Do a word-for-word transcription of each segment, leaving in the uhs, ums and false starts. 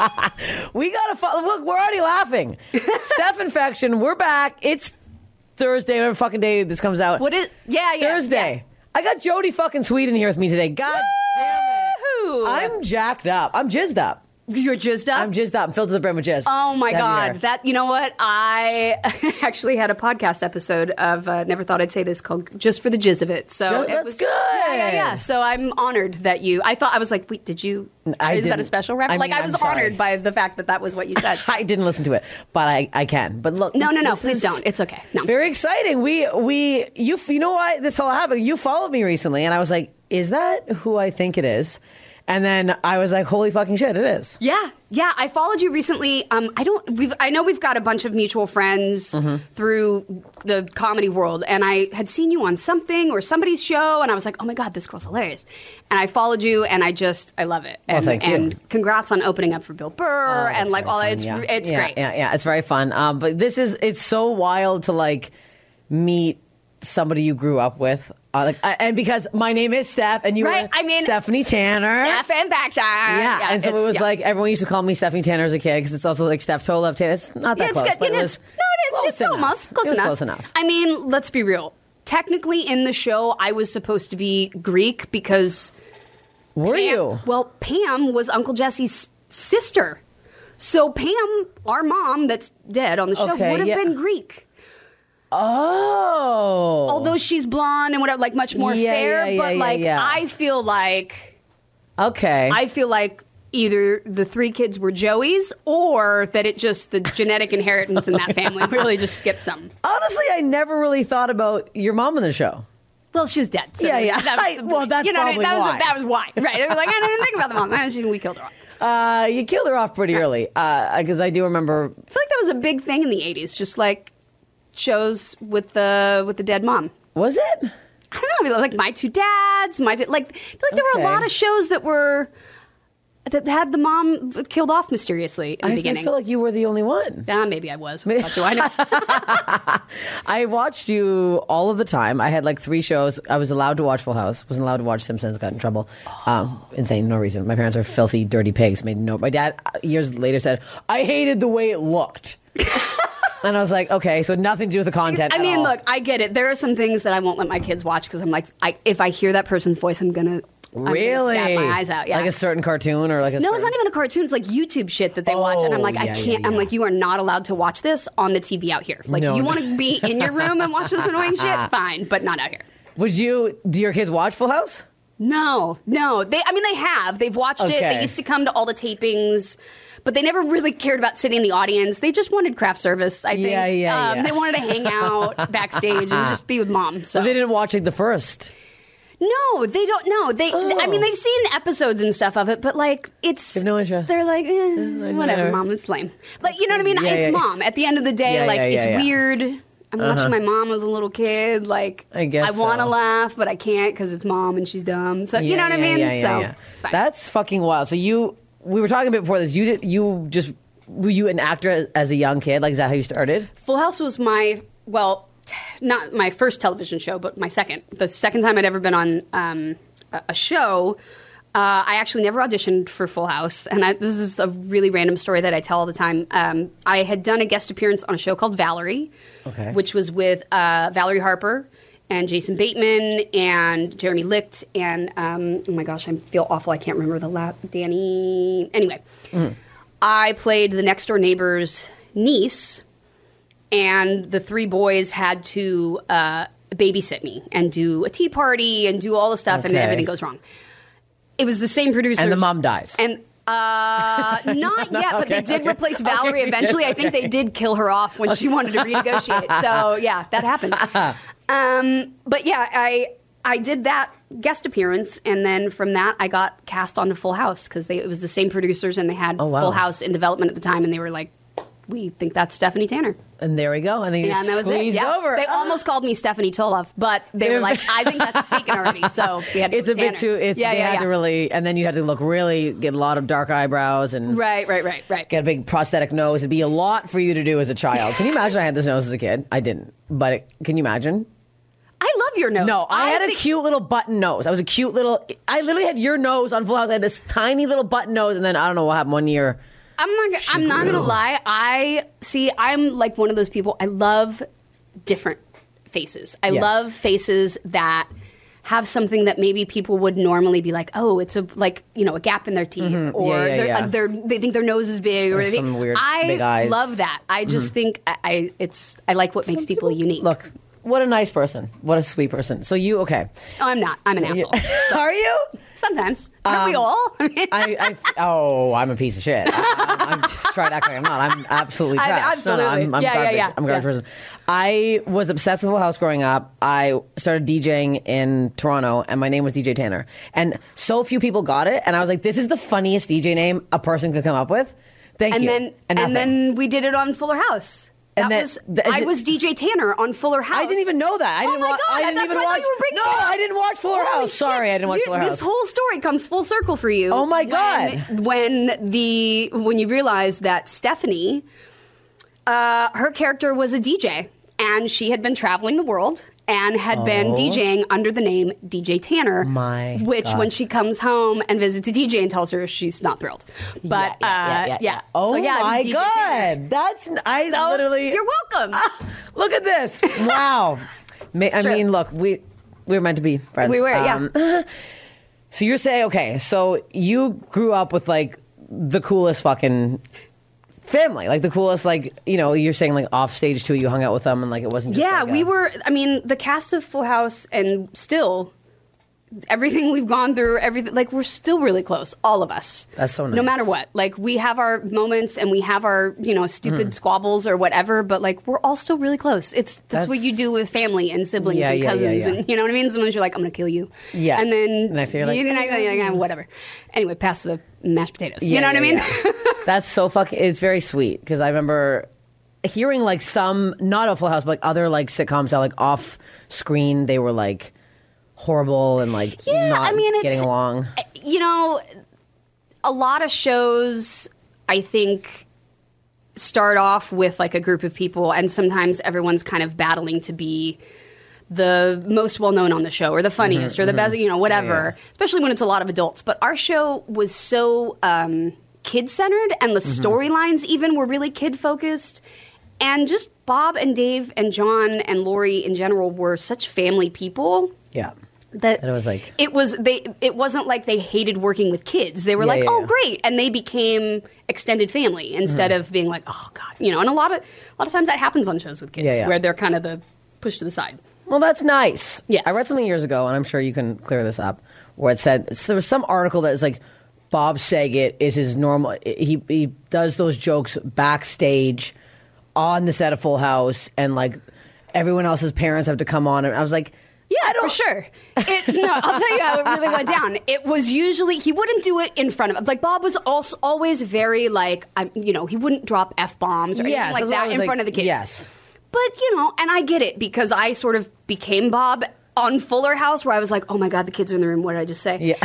We got to follow. Look, we're already laughing. Steph Infection, we're back. It's Thursday, whatever fucking day this comes out. What is, yeah, yeah. Thursday. Yeah. I got Jody fucking Sweden here with me today. God Woo-hoo. damn it. I'm jacked up. I'm jizzed up. You're jizzed up? I'm jizzed up. I'm filled to the brim with jizz. Oh my That'd God. That, you know what? I actually had a podcast episode of, uh, never thought I'd say this, called Just for the Jizz of It. So Just, it that's was, good. Yeah, yeah, yeah. So I'm honored that you, I thought, I was like, wait, did you, I is that a didn't. special reference? I mean, like I was I'm sorry. honored by the fact that that was what you said. I didn't listen to it, but I, I can. But look. No, no, no, this please is don't. It's okay. No. Very exciting. We, we, you, you know why this all happened? You followed me recently, and I was like, is that who I think it is? And then I was like, holy fucking shit, it is. Yeah, yeah. I followed you recently. Um, I don't. We've. I know we've got a bunch of mutual friends Mm-hmm. through the comedy world, and I had seen you on something or somebody's show, and I was like, oh my God, this girl's hilarious. And I followed you, and I just, I love it. And, Well, thank you. And congrats on opening up for Bill Burr, Oh, and it's like very all. fun, It's yeah. it's yeah, great. Yeah, yeah, it's very fun. Um, but this is, it's so wild to like meet somebody you grew up with. Uh, like, uh, and because my name is Steph, and you Right, were I mean, Stephanie Tanner. Steph and Backshot. Yeah, and so it it's- was yeah. like everyone used to call me Stephanie Tanner as a kid because it's also like Steph Tolev Tanner. It's not that Yeah, it's close, good. but You know, it was it's- no, it is. close It's enough. almost close it was enough. close enough. I mean, let's be real. Technically, in the show, I was supposed to be Greek because Were Pam, you? Well, Pam was Uncle Jesse's sister. So Pam, our mom that's dead on the show, Okay, would have yeah. been Greek. Oh, Although she's blonde and whatever, like much more Yeah, fair. yeah, yeah, but yeah, like, yeah. I feel like, okay. I feel like either the three kids were Joey's or that it just, the genetic inheritance in that family really just skipped some. Honestly, I never really thought about your mom in the show. Well, she was dead. So Yeah, yeah. that was the Well, point. that's you know, what I mean? probably that why. Was, that was why. Right. They were like, I didn't think about the mom. And she- we killed her off. Uh, you killed her off pretty early because I do remember. I feel like that was a big thing in the eighties, just like shows with the with the dead mom. Was it? I don't know, I mean, like My Two Dads, My Two, like I feel like there Okay. were a lot of shows that were that had the mom killed off mysteriously in the I beginning. feel like you were the only one. Ah, maybe I was. What do I know? I watched you all of the time. I had like three shows. I was allowed to watch Full House. Wasn't allowed to watch Simpsons. Got in trouble. Um, insane, no reason. My parents are filthy, dirty pigs. Made no. My dad uh, years later said, "I hated the way it looked." And I was like, okay, so nothing to do with the content. I at mean, all. look, I get it. There are some things that I won't let my kids watch because I'm like, I, if I hear that person's voice, I'm gonna I'm gonna Really? stab my eyes out. Yeah. Like a certain cartoon or like a No, certain... it's not even a cartoon. It's like YouTube shit that they watch, and I'm like, Oh, I yeah, can't. yeah, I'm yeah. like, you are not allowed to watch this on the T V out here. Like, No, you no. want to be in your room and watch this annoying shit, fine, but not out here. Would you, do your kids watch Full House? No, no. They, I mean, they have. They've watched it. Okay. They used to come to all the tapings, but they never really cared about sitting in the audience. They just wanted craft service. I think. Yeah, yeah, um, yeah. They wanted to hang out backstage and just be with mom. So So they didn't watch like the first. No, they don't know. They, Oh. I mean, they've seen episodes and stuff of it, but like, it's They have no interest. They're like, eh, like, whatever, whatever. mom, it's lame. Like, you know what I mean? Yeah, it's yeah. mom. At the end of the day, Yeah, like, yeah, yeah, it's yeah. weird. I'm watching my mom as a little kid. Like, I guess I want to so. laugh, but I can't because it's mom and she's dumb. So you know what I Yeah, mean? yeah, yeah, so yeah. it's fine. That's fucking wild. So you, we were talking a bit before this. You did, you just, were you an actor as, as a young kid? Like, is that how you started? Full House was my well, t- not my first television show, but my second. The second time I'd ever been on um, a, a show. Uh, I actually never auditioned for Full House, and I, this is a really random story that I tell all the time. Um, I had done a guest appearance on a show called Valerie, Okay. which was with uh, Valerie Harper and Jason Bateman and Jeremy Licht and um, oh my gosh, I feel awful. I can't remember the last Danny. Anyway, I played the next door neighbor's niece, and the three boys had to uh, babysit me and do a tea party and do all the stuff, and then Okay. everything goes wrong. It was the same producers. And the mom dies. And uh, not yet, but they Okay, did okay. replace Valerie Okay, eventually. I okay. think they did kill her off when she wanted to renegotiate. So yeah, that happened. Um, but yeah, I I did that guest appearance, and then from that I got cast onto Full House because it was the same producers, and they had Oh, wow. Full House in development at the time, and they were like, "We think that's Stephanie Tanner." And there we go. And then you Yeah, and that was it. squeezed Yeah. over. They Ah. almost called me Stephanie Toloff, but they were like, "I think that's taken already." So we had to It's a put bit Tanner. too, it's, yeah, they yeah, had yeah. to really, and then you had to look really, get a lot of dark eyebrows and Right, right, right, right. get a big prosthetic nose. It'd be a lot for you to do as a child. Can you imagine I had this nose as a kid? I didn't. But it, can you imagine? I love your nose. No, I, had think- a cute little button nose. I was a cute little, I literally had your nose on Full House. I had this tiny little button nose, and then I don't know what happened one year. I'm not. Gonna, I'm not gonna lie. I see. I'm like one of those people. I love different faces. I Yes. love faces that have something that maybe people would normally be like, oh, it's a like you know a gap in their teeth, Mm-hmm. or Yeah, yeah, they're, yeah. uh, they're, they think their nose is big, or, Or they think, some weird I big eyes. love that. I just think I, I it's I like what makes people, unique. Look, what a nice person. What a sweet person. So you okay? Oh, I'm not. I'm an asshole. Are you? Sometimes. Aren't we Um, all? I mean, I, I oh, I'm a piece of shit. I, I'm, I'm trying to act like I'm not. I'm absolutely I'm trash. absolutely. No, no, I'm, I'm Yeah, yeah, garbage. yeah. I'm a garbage Yeah. person. I was obsessed with Full House growing up. I started DJing in Toronto, and my name was D J Tanner. And so few people got it, and I was like, "This is the funniest D J name a person could come up with." Thank and you. then and, nothing. then we did it on Fuller House. That And then- was th- I was D J Tanner on Fuller House. I didn't even know that. I Oh didn't my wa- God, I didn't that's even what I thought watch. you were bringing no, it up. I didn't watch Fuller Holy House. Sorry, shit. I didn't watch You- Fuller House. This whole story comes full circle for you. Oh my when- God. When the when you realize that Stephanie, uh, her character was a D J, and she had been traveling the world and had been Oh. DJing under the name D J Tanner. My which God. when she comes home and visits a D J and tells her, she's not thrilled. But yeah, uh, yeah, Oh so, yeah, it was my D J Tanner. God, that's I So, literally. You're welcome. Look at this! Wow. Ma- I true. mean, look, we we were meant to be friends. We were, yeah. Um, so you're saying, okay, so you grew up with like the coolest fucking family, like the coolest, like you know, you're saying like off stage too. You hung out with them, and like it wasn't. Just Yeah, like we a- were. I mean, the cast of Full House, and still everything we've gone through, everything like we're still really close, all of us. That's so No nice. matter what, like we have our moments and we have our you know stupid Mm. squabbles or whatever, but like we're all still really close. It's that's, That's- what you do with family and siblings Yeah, and yeah, yeah, cousins, yeah. and you know what I mean. Sometimes you're like, I'm gonna kill you. Yeah. and then Next thing you're like, you, next thing you're like, "Ah, whatever. Anyway, pass the mashed potatoes. you Yeah, know what I yeah, mean? yeah. That's so fucking. It's very sweet because I remember hearing like some not a Full House, but like other like sitcoms that like off screen they were like horrible and like Yeah, not I mean, it's- getting along. You know, a lot of shows, I think, start off with like a group of people, and sometimes everyone's kind of battling to be the most well known on the show or the funniest or the best, you know, whatever, Mm-hmm, Yeah, especially when it's a lot of adults. But our show was so um, kid centered, and the Mm-hmm. storylines even were really kid focused. And just Bob and Dave and John and Lori in general were such family people. Yeah. That And it was like- it was they it wasn't like they hated working with kids. They were Yeah, like, yeah, oh yeah. great, and they became extended family instead Mm-hmm. of being like, oh god, you know. And a lot of a lot of times that happens on shows with kids Yeah, yeah. where they're kind of the pushed to the side. Well, that's nice. Yes. I read something years ago, and I'm sure you can clear this up, where it said so there was some article that is like Bob Saget is his normal. He he does those jokes backstage on the set of Full House, and like everyone else's parents have to come on. And I was like, Yeah, for sure. It, no, I'll tell you how it really went down. It was usually he wouldn't do it in front of like Bob was also always very like I'm you know he wouldn't drop f bombs or Yes, anything like that's what I that was in like, front of the kids. yes. But you know, and I get it because I sort of became Bob on Fuller House where I was like, oh my god, the kids are in the room. What did I just say? yeah.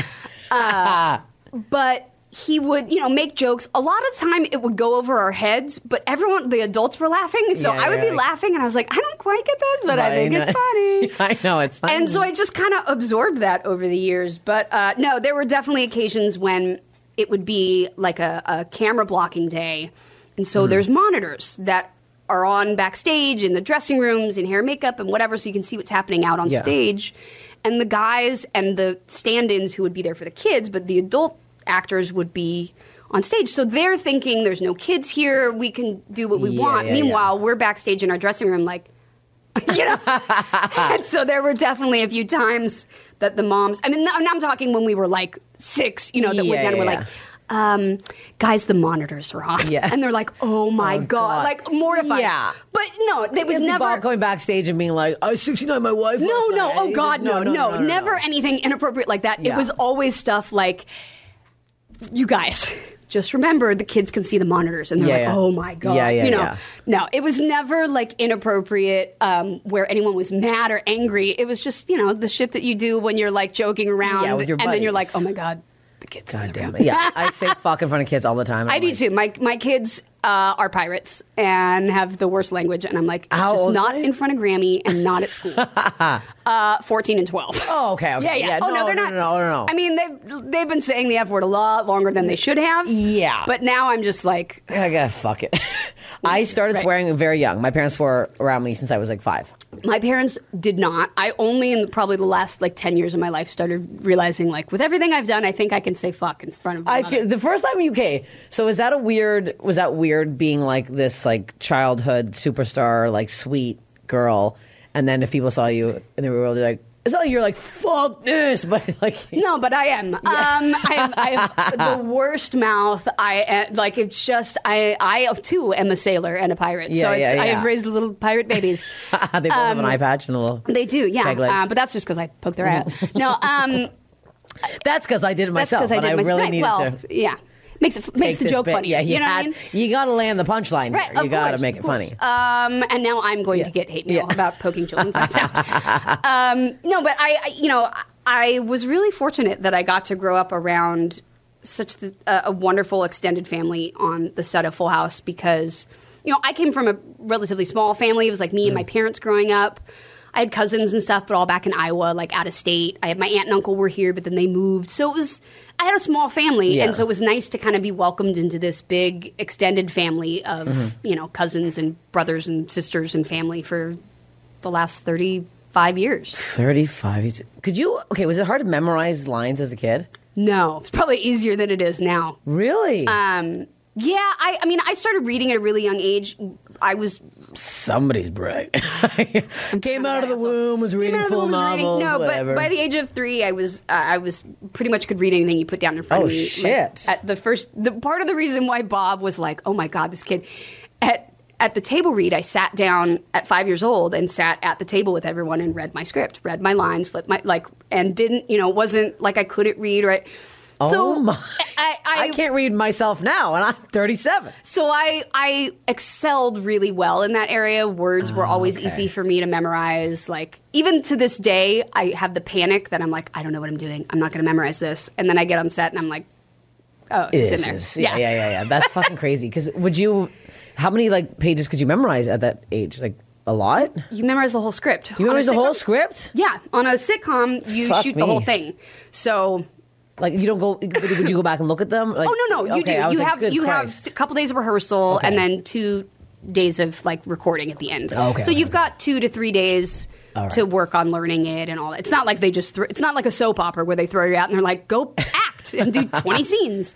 But he would, you know, make jokes. A lot of time it would go over our heads, but everyone, the adults were laughing. So Yeah, I would yeah. be laughing and I was like, I don't quite get this, but I think know. it's funny. I know it's funny. And so I just kind of absorbed that over the years. But uh, no, there were definitely occasions when it would be like a, a camera blocking day. And so Mm-hmm. there's monitors that are on backstage in the dressing rooms, in hair and makeup and whatever, so you can see what's happening out on Yeah. stage. And the guys and the stand-ins who would be there for the kids, but the adult actors would be on stage. So they're thinking there's no kids here, we can do what we Yeah, want. yeah, Meanwhile, we're backstage in our dressing room like, you know. And so there were definitely a few times that the moms, I mean, now I'm talking when we were like six, you know, that Yeah, went down and yeah, we're yeah. like, um, guys, the monitors are on. Yeah. And they're like, oh my Oh, God. God. Like mortified. Yeah. But no, it was Is never. Bob going backstage and being like, I was sixty-nine, my wife. No, last no, night." oh He God, goes, no, no, never anything inappropriate like that. It Yeah. was always stuff like, you guys, just remember the kids can see the monitors, and they're Yeah, like, yeah. oh my God, Yeah, yeah, you know. yeah. No, it was never like inappropriate um, where anyone was mad or angry. It was just, you know, the shit that you do when you're like joking around, Yeah, with your and then you're like, buddies. oh my God, the kids. are in God the damn room. it. Yeah, I say fuck in front of kids all the time. I I'm do like, too. My my kids uh, are pirates and have the worst language. And I'm like, How just old not are they? in front of Grammy and not at school. uh, fourteen and twelve. Oh, okay, okay. Yeah, yeah. Yeah, oh, no, no, they're no, not. no, no, no, no. I mean, they've, they've been saying the F word a lot longer than they should have. Yeah. But now I'm just like, I gotta fuck it. I started Right. swearing very young. My parents swore around me since I was like five. my parents did not. I only in probably the last like ten years of my life started realizing, like, with everything I've done, I think I can say fuck in front of my I mother. feel the first time in U K. So is that a weird? Was that weird being like this like childhood superstar, like sweet girl, and then if people saw you in the real world, they're like, it's not like you're like fuck this, but like No, but I am. Um, I, have, I have the worst mouth. I uh, like. It's just I. I too am a sailor and a pirate. Yeah, so it's, yeah, I yeah. have raised little pirate babies. they both have an eye patch and a little. They do, yeah. Peg legs. Uh, but that's just because I poked their eye out. No, um, That's because I did it that's myself, because I and did I my really right, needed well, to. yeah. Makes it makes take the this joke bit. funny. Yeah, you know had, what I mean? You got to land the punchline Right, here. You of got to course, make it of funny. course. Um, and now I'm going Yeah. to get hate mail Yeah. about poking children's eyes out. Um, no, but I, I, you know, I was really fortunate that I got to grow up around such the, uh, a wonderful extended family on the set of Full House because, you know, I came from a relatively small family. It was like me and my parents growing up. I had cousins and stuff, but all back in Iowa, like out of state. I had my aunt and uncle were here, but then they moved. So it was, I had a small family, Yeah. and so it was nice to kind of be welcomed into this big extended family of, you know, cousins and brothers and sisters and family for the last thirty-five years. Thirty-five. years- Could you? Okay, was it hard to memorize lines as a kid? No, it's probably easier than it is now. Really? Um, yeah, I, I mean, I started reading at a really young age. I was Somebody's bright. Came out of the asshole. womb, was reading Came out of the full womb, was reading- novels, No, whatever. but by the age of three, I was uh, I was pretty much could read anything you put down in front Oh, of me. Like, shit. at the first, the part of the reason why Bob was like, "Oh my God, this kid," at at the table read, I sat down at five years old and sat at the table with everyone and read my script, read my lines, flipped my like, and didn't you know wasn't like I couldn't read or. I, oh so my! I, I, I can't read myself now, and I'm thirty-seven. So I I excelled really well in that area. Words were always okay. easy for me to memorize. Like even to this day, I have the panic that I'm like, I don't know what I'm doing. I'm not going to memorize this. And then I get on set and I'm like, oh, it's This in there. is- yeah, yeah, yeah, yeah. That's fucking crazy. Because would you? How many like pages could you memorize at that age? Like a lot? You memorize the whole script. You memorize On the a whole sitcom- script? Yeah, on a sitcom, you Fuck shoot me. the whole thing. So. Like you don't go? Would you go back and look at them? Like, Oh no, no, you okay, I do. was You like, have good you Christ. have a couple days of rehearsal Okay. and then two days of like recording at the end. Okay, So okay, you've okay. got two to three days All right. to work on learning it and all that. It's not like they just throw, it's not like a soap opera where they throw you out and they're like, go act and do twenty scenes.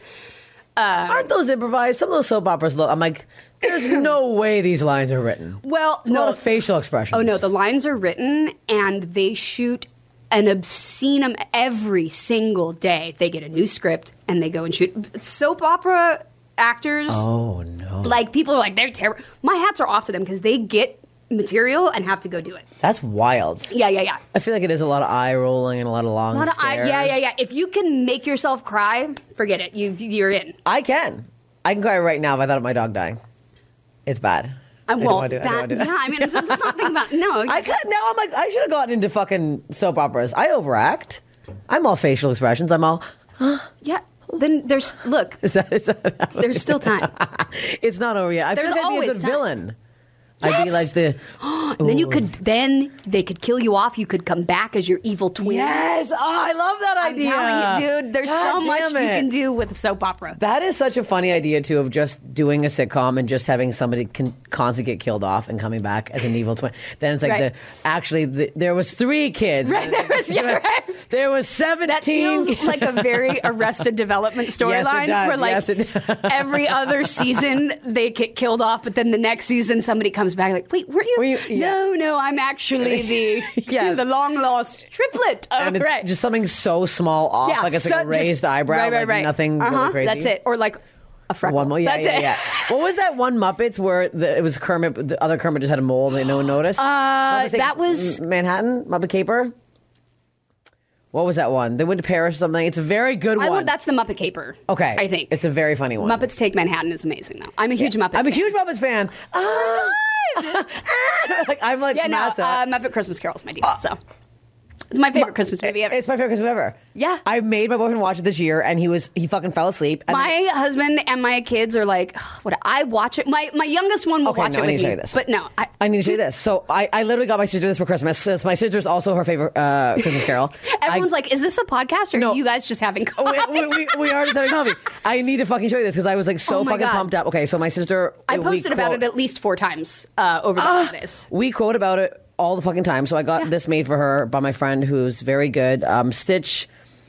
Aren't those improvised? Some of those soap operas look. I'm like, there's no way these lines are written. Well, It's a no. lot of facial expressions. Oh no, the lines are written and they shoot an obscene am- every single day. They get a new script and they go and shoot soap opera actors. Oh no, Like people are like they're terrible. My hats are off to them because they get material and have to go do it. that's wild. Yeah, yeah, yeah. I feel like it is a lot of eye rolling and a lot of long A lot of I, stares. yeah, yeah, yeah. If you can make yourself cry, forget it. You you're in. I can. I can cry right now if I thought of my dog dying. It's bad. I I don't well, wanna do it. I don't that, wanna do it. yeah. I mean, let's let's not think about no. I could now. I'm like, I should have gotten into fucking soap operas. I overact. I'm all facial expressions. I'm all. yeah. Then there's look. Is that, is that There's still time. It's not over yet. I There's feel like I'd be a always good time. villain. I'd be Yes! like the. And then you could then they could kill you off. You could come back as your evil twin. Yes. Oh, I love that I'm idea. telling you, dude. There's God so much damn you it. can do with a soap opera. That is such a funny idea too, of just doing a sitcom and just having somebody con- constantly get killed off and coming back as an evil twin. Then it's like Right. the actually the, there was three kids. Right, there was- yeah, right. There was seventeen. That feels like a very Arrested Development storyline, does. where like Yes, it does. every other season they get killed off, but then the next season somebody comes back like, wait, weren't you? Were you- yeah. No, no, I'm actually the Yeah. the long lost triplet. Oh, and it's right. just something so small off, yeah, like it's so like a raised just- eyebrow, right, right, like right. nothing uh-huh, really crazy. That's it, or like a freckle. One more, yeah, That's yeah, it. yeah. What was that one Muppets where the, it was Kermit? The other Kermit just had a mole and no one noticed. Uh, Muppets Take that was- M- Manhattan Muppet Caper. What was that one? They went to Paris or something. It's a very good I one. would, that's the Muppet Caper. okay, I think it's a very funny one. Muppets Take Manhattan is amazing though. I'm a huge Muppets. I'm a fan. huge Muppets fan. Ah. like, I'm like Yeah, no, massive. uh, Muppet Christmas Carol is my deal. So It's my favorite Christmas movie ever. It's my favorite Christmas movie ever. Yeah. I made my boyfriend watch it this year, and he was he fucking fell asleep. And my husband and my kids are like, "Ugh, what? I watch it. My my youngest one will Okay, watch no, it I need with to show me. you this. But no, I, I need to show you this. So I, I literally got my sister this for Christmas. So my sister's also her favorite uh, Christmas Carol. everyone's I, like, is this a podcast or No. are you guys just having coffee? we, we, we, we are just having coffee. I need to fucking show you this because I was like so Oh my fucking God. pumped up. Okay, so my sister. I we posted about quote- it at least four times uh, over the holidays. We quote about it all the fucking time. So I got Yeah. this made for her by my friend who's very good. Um, Stitch.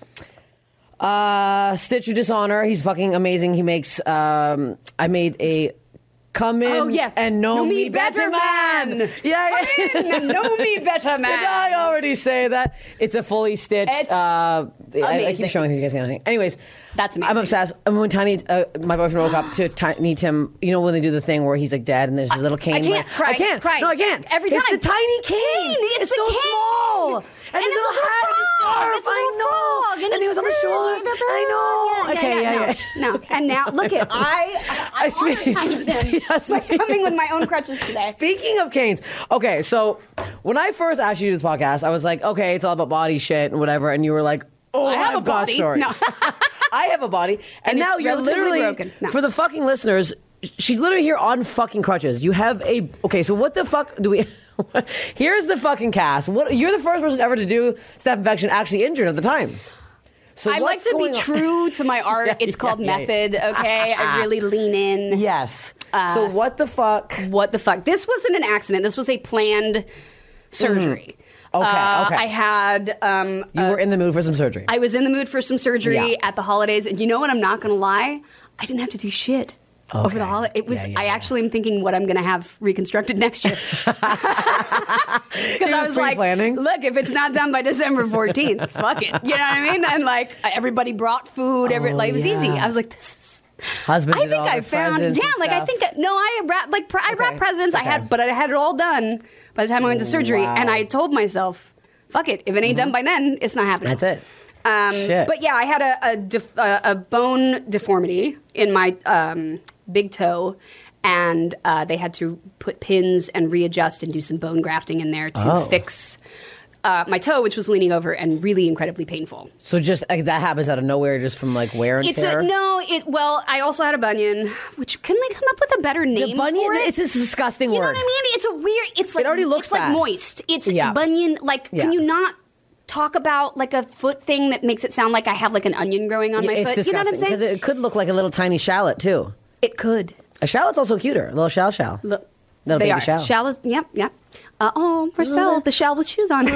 Uh, Stitch of Dishonor. He's fucking amazing. He makes. Um, I made a. Come in Oh, yes. and know, Know me, me better, better, man. man. Yeah, Come yeah. in and know me better, man. Did I already say that? It's a fully stitched. It's uh, I, I amazing. keep showing these guys anything. Anyways, That's I'm amazing. obsessed. And when Tiny, uh, my boyfriend woke up to Tiny Tim. You know when they do the thing where he's like dead and there's a little cane. I can't like- cry. I can't. Cry. No, I can't. Every It's time. the tiny cane. Cane. It's the so cane. small. And, And his it's a little little hat and his frog. scarf. It's a I little know. frog. And, And he was on the it's- shore. I know. Yeah, okay, yeah, yeah, yeah, yeah. no, no. And now, look at I. I, I I speak- honor Tiny Tim Yes, by ma'am. coming with my own crutches today. Speaking of canes, okay, so when I first asked you to do this podcast, I was like, okay, it's all about body shit and whatever, and you were like, oh, I have I've a got body. stories. No. I have a body, and, And now it's you're relatively literally broken. No. for the fucking listeners. She's literally here on fucking crutches. You have a okay. So what the fuck do we? Here's the fucking cast. What you're the first person ever to do staph infection actually injured at the time. So I like what's to be going on? true to my art. Yeah, it's yeah, called yeah, yeah. method, okay? I really lean in. Yes. Uh, so what the fuck? What the fuck? This wasn't an accident. This was a planned surgery. Okay, Uh, okay. I had. Um, You were in the mood for some surgery. I was in the mood for some surgery Yeah. at the holidays, and you know what? I'm not going to lie. I didn't have to do shit. Over Okay. the holiday, it was. Yeah, yeah, I yeah. actually am thinking what I'm going to have reconstructed next year. Because You're I was like, pre-planning? look, if it's not done by December fourteenth, fuck it. You know what I mean? And like everybody brought food. Every Oh, like it was easy. yeah. I was like, this is. Husband. I did think all I the found. presents Yeah, and like I stuff. think. No, I wrapped like pre- I Okay. wrapped presents. I Okay. had, but I had it all done by the time I went to surgery, Wow. and I told myself, fuck it. If it ain't done by then, it's not happening. That's it. Um, Shit. But yeah, I had a a, def- a a bone deformity in my um, big toe, and uh, they had to put pins and readjust and do some bone grafting in there to Oh. fix uh, my toe, which was leaning over and really incredibly painful. So just like, that happens out of nowhere, just from like wear and It's tear. a no. It well, I also had a bunion, which couldn't they come up with a better name The bunion. for it? It's a disgusting You know word. what I mean? It's a weird. It's like already looks It's like bad. moist. It's Yeah. bunion. Like, Yeah. can you not talk about like a foot thing that makes it sound like I have like an onion growing on my it's foot? disgusting You know what I'm saying? because it could look like a little tiny shallot too. It could. A shallot's also cuter. A little shell shell. Look, Little they baby are. shell. Shall. Yep. Yep. Uh, oh, Marcel, the shell with shoes on.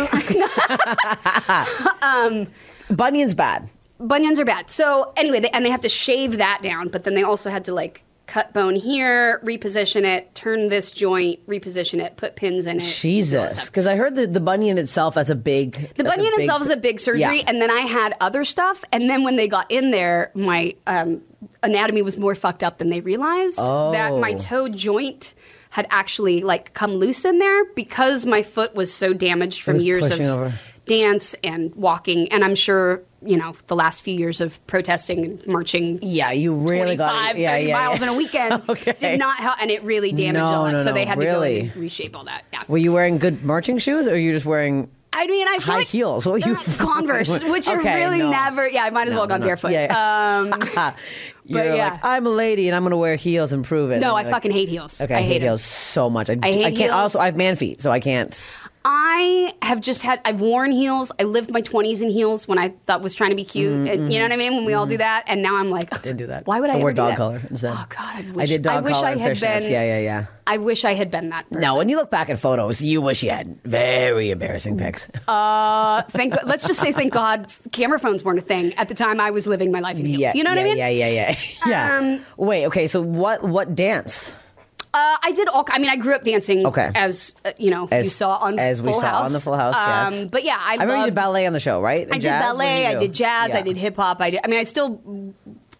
Bunion's bad. Bunions are bad. So anyway, they, and they have to shave that down, but then they also had to like cut bone here, reposition it, turn this joint, reposition it, put pins in it. do all that Jesus, stuff. because I heard that the bunion itself that's a big. The that's a bunion big- itself is a big surgery, Yeah. and then I had other stuff. And then when they got in there, my um, anatomy was more fucked up than they realized. Oh. That my toe joint had actually like come loose in there because my foot was so damaged from was years of pushing over. dance and walking, and I'm sure you know the last few years of protesting and marching. Yeah, you really got twenty-five, it. Yeah, thirty yeah, miles yeah. in a weekend Okay. did not help, and it really damaged No, all that. no, so no, they had really? to go and reshape all that. Yeah. Were you wearing good marching shoes, or are you just wearing? I mean, I feel High like heels. What were you- Uh, Converse, which are Okay, really no. never. Yeah, I might as No, well have no, gone no. barefoot. Yeah, Um, You're But yeah. like, I'm a lady and I'm going to wear heels and prove it. no, And I you're like, fucking hate heels. Okay, I I hate hate 'em. heels so much. I, I hate can't. heels. Also, I have man feet, so I can't. I have just had. I've worn heels. I lived my twenties in heels when I thought was trying to be cute. Mm-hmm, and, you know what I mean? When we all do that, and now I'm like, Didn't do that. Why would I, I ever wore do dog that? collar instead. Oh God, I wish I did dog wish collar I and had fishnets. been. Yeah, yeah, yeah. I wish I had been that person. No, when you look back at photos, you wish you had very embarrassing pics. Uh, thank. God- Let's just say, thank God, camera phones weren't a thing at the time I was living my life in heels. yeah, you know what yeah, I mean? Yeah, yeah, yeah, yeah. Um, Wait, okay. So what? What dance? Uh, I did all. I mean, I grew up dancing. Okay. As uh, you know, As- you saw on as we Full saw House. on the Full House, Um, yes. But yeah, I, I remember you loved, did ballet on the show, right? I did Jazz? What ballet. you I do? did jazz. Yeah. I did hip hop. I did. I mean, I still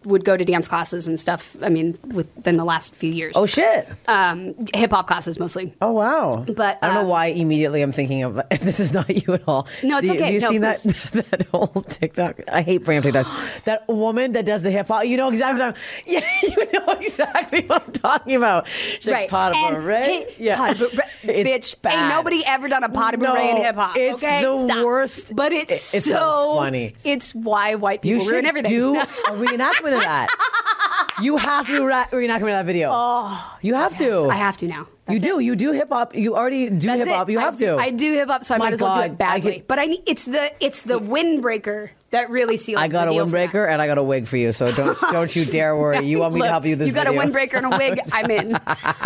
would go to dance classes and stuff. I mean, within the last few years. Oh shit! Um, hip hop classes mostly. Oh wow! But I don't um, know why immediately I'm thinking of this is not you at all. No, it's Do you, okay. Have you No, seen that please. that whole TikTok? I hate random TikToks. That woman that does the hip hop. You know exactly. What I'm, yeah, you know exactly what I'm talking about. She's Right. like, pot of And beret. hey, Yeah, pot of beret. It's Bitch, bad. ain't nobody ever done a pot of No, beret in hip hop. it's okay? the Stop. worst. But it's, It's so, so funny. It's why white You people should ruin everything. do a reenactment of that. You have to do a re- reenactment of that video. Oh, you have to. I have to now. You That's do. it. You do hip hop. You already do That's hip hop. it. You I have do, to. I do hip hop, so I My might as well do God, it badly. I can- but I need, it's the it's the windbreaker that really seals. I got the a deal for that. windbreaker and I got a wig for you, so don't don't you dare worry. You want me Look, to help you with this You got video. a windbreaker and a wig. I'm in.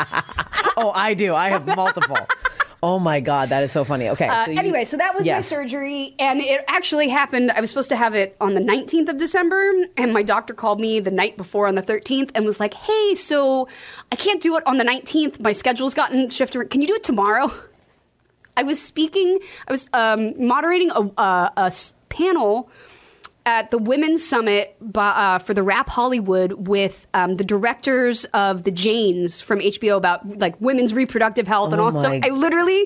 Oh, I do. I have multiple. Oh my God, that is so funny. Okay. Uh, so you- anyway, so that was yes. my surgery, and it actually happened. I was supposed to have it on the nineteenth of December, and my doctor called me the night before on the thirteenth and was like, "Hey, so I can't do it on the nineteenth. My schedule's gotten shifted. Can you do it tomorrow?" I was speaking. I was um, moderating a, a, a s- panel at the Women's Summit by, uh, for the Rap Hollywood with um, the directors of the Janes from H B O about like women's reproductive health and Oh all. So my- I literally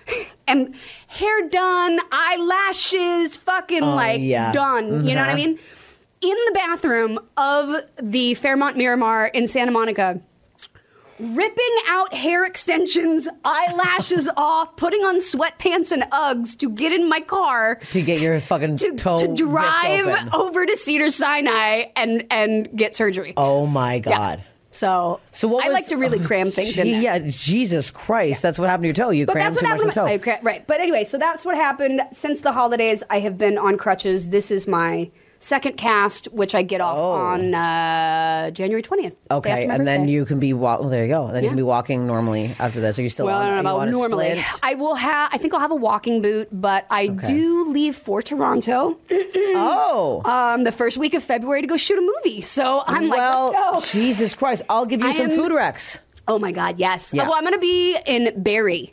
am hair done, eyelashes fucking Oh, like yeah. done. You know what I Mhm. mean? In the bathroom of the Fairmont Miramar in Santa Monica, ripping out hair extensions, eyelashes off, putting on sweatpants and Uggs to get in my car to get your fucking to, toe to ripped drive open. over to Cedar Sinai and and get surgery. Oh my Yeah. God. So, So what I was, like to really cram things in Gee, there. Yeah, Jesus Christ, that's what happened to your toe. You But crammed that's too what much in the toe. happened. I cra- right. But anyway, so that's what happened. Since the holidays, I have been on crutches. This is my second cast, which I get off Oh. on uh, January twentieth. Okay, and then you can be walk. Well, there you go. Then you Yeah. can be walking normally after this. Are you still Well, on? I don't are know you about on a normally. splint? I will have. I think I'll have a walking boot, but I do leave for Toronto Oh, um, the first week of February to go shoot a movie. So I'm well, like, let's go. Jesus Christ! I'll give you I some am- food wrecks. Oh my God, yes. Yeah. Oh, well, I'm going to be in Barrie,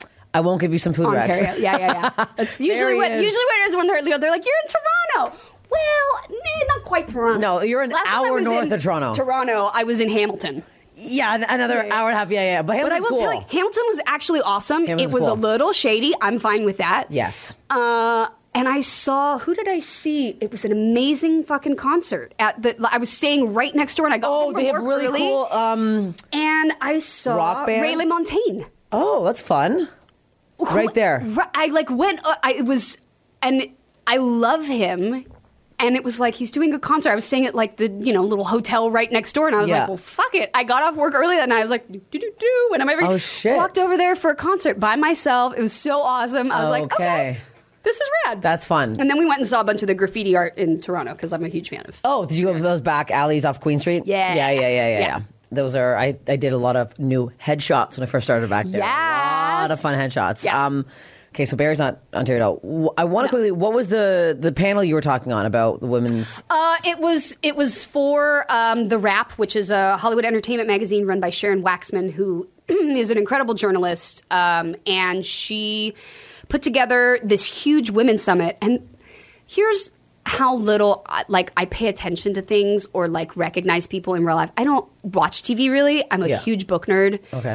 I won't give you some food Ontario. wrecks. Yeah, yeah, yeah. That's usually There what he is. usually what it is when they're they're like, you're in Toronto. Well, nah, not quite Toronto. No, you're an Last time I hour was north in of Toronto. Toronto, I was in Hamilton. Yeah, an- another Yeah, yeah. hour and a half. Yeah, yeah. But, But I Hamilton's will cool. tell you, Hamilton was actually awesome. Hamilton's it was cool. a little shady. I'm fine with that. Yes. Uh, and I saw, who did I see? It was an amazing fucking concert. At the, I was staying right next door, and I got Oh, home from they have work really early, cool. Um. and I saw rock band? Ray LaMontagne. Oh, that's fun. Right there. Ri- I like went. Uh, I it was, and I love him. And it was like he's doing a concert. I was staying at like the you know little hotel right next door, and I was Yeah. like, well, fuck it. I got off work early that night. I was like, do do do do. And I'm every Oh, shit. walked over there for a concert by myself. It was so awesome. I was like, Okay. okay, this is rad. That's fun. And then we went and saw a bunch of the graffiti art in Toronto because I'm a huge fan of. Oh, did you go to those back alleys off Queen Street? Yeah. Yeah, yeah, yeah, yeah, Yeah. yeah. Those are, I, I did a lot of new headshots when I first started back there. A lot Yes. of fun headshots. Yeah. Um, okay, so Barry's not Ontario. W- I want to quickly, what was the, the panel you were talking on about the women's? Uh, it was it was for um, The Wrap, which is a Hollywood entertainment magazine run by Sharon Waxman, who is an incredible journalist, um, and she put together this huge women's summit. And here's how little uh, like I pay attention to things or like recognize people in real life. I don't watch T V really. I'm a Yeah. huge book nerd. Okay.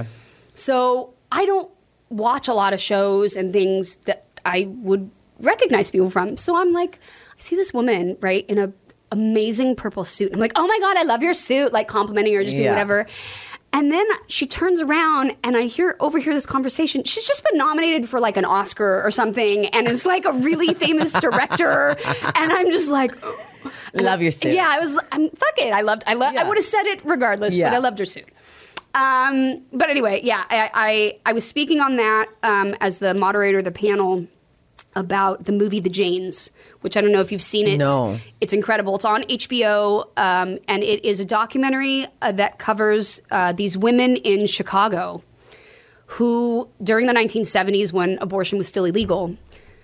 So I don't watch a lot of shows and things that I would recognize people from. So I'm like, I see this woman, right, in a amazing purple suit. I'm like, oh my God, I love your suit, like complimenting her, just being Yeah. whatever. And then she turns around and I hear overhear this conversation. She's just been nominated for like an Oscar or something and is like a really famous director. And I'm just like, Love your suit. yeah, I was. I'm fuck it. I loved. I love. Yeah. I would have said it regardless, Yeah. but I loved her suit. Um, but anyway, yeah, I, I I was speaking on that um, as the moderator of the panel about the movie The Janes, which I don't know if you've seen it. No. It's incredible. It's on H B O, um, and it is a documentary uh, that covers uh, these women in Chicago who, during the nineteen seventies, when abortion was still illegal,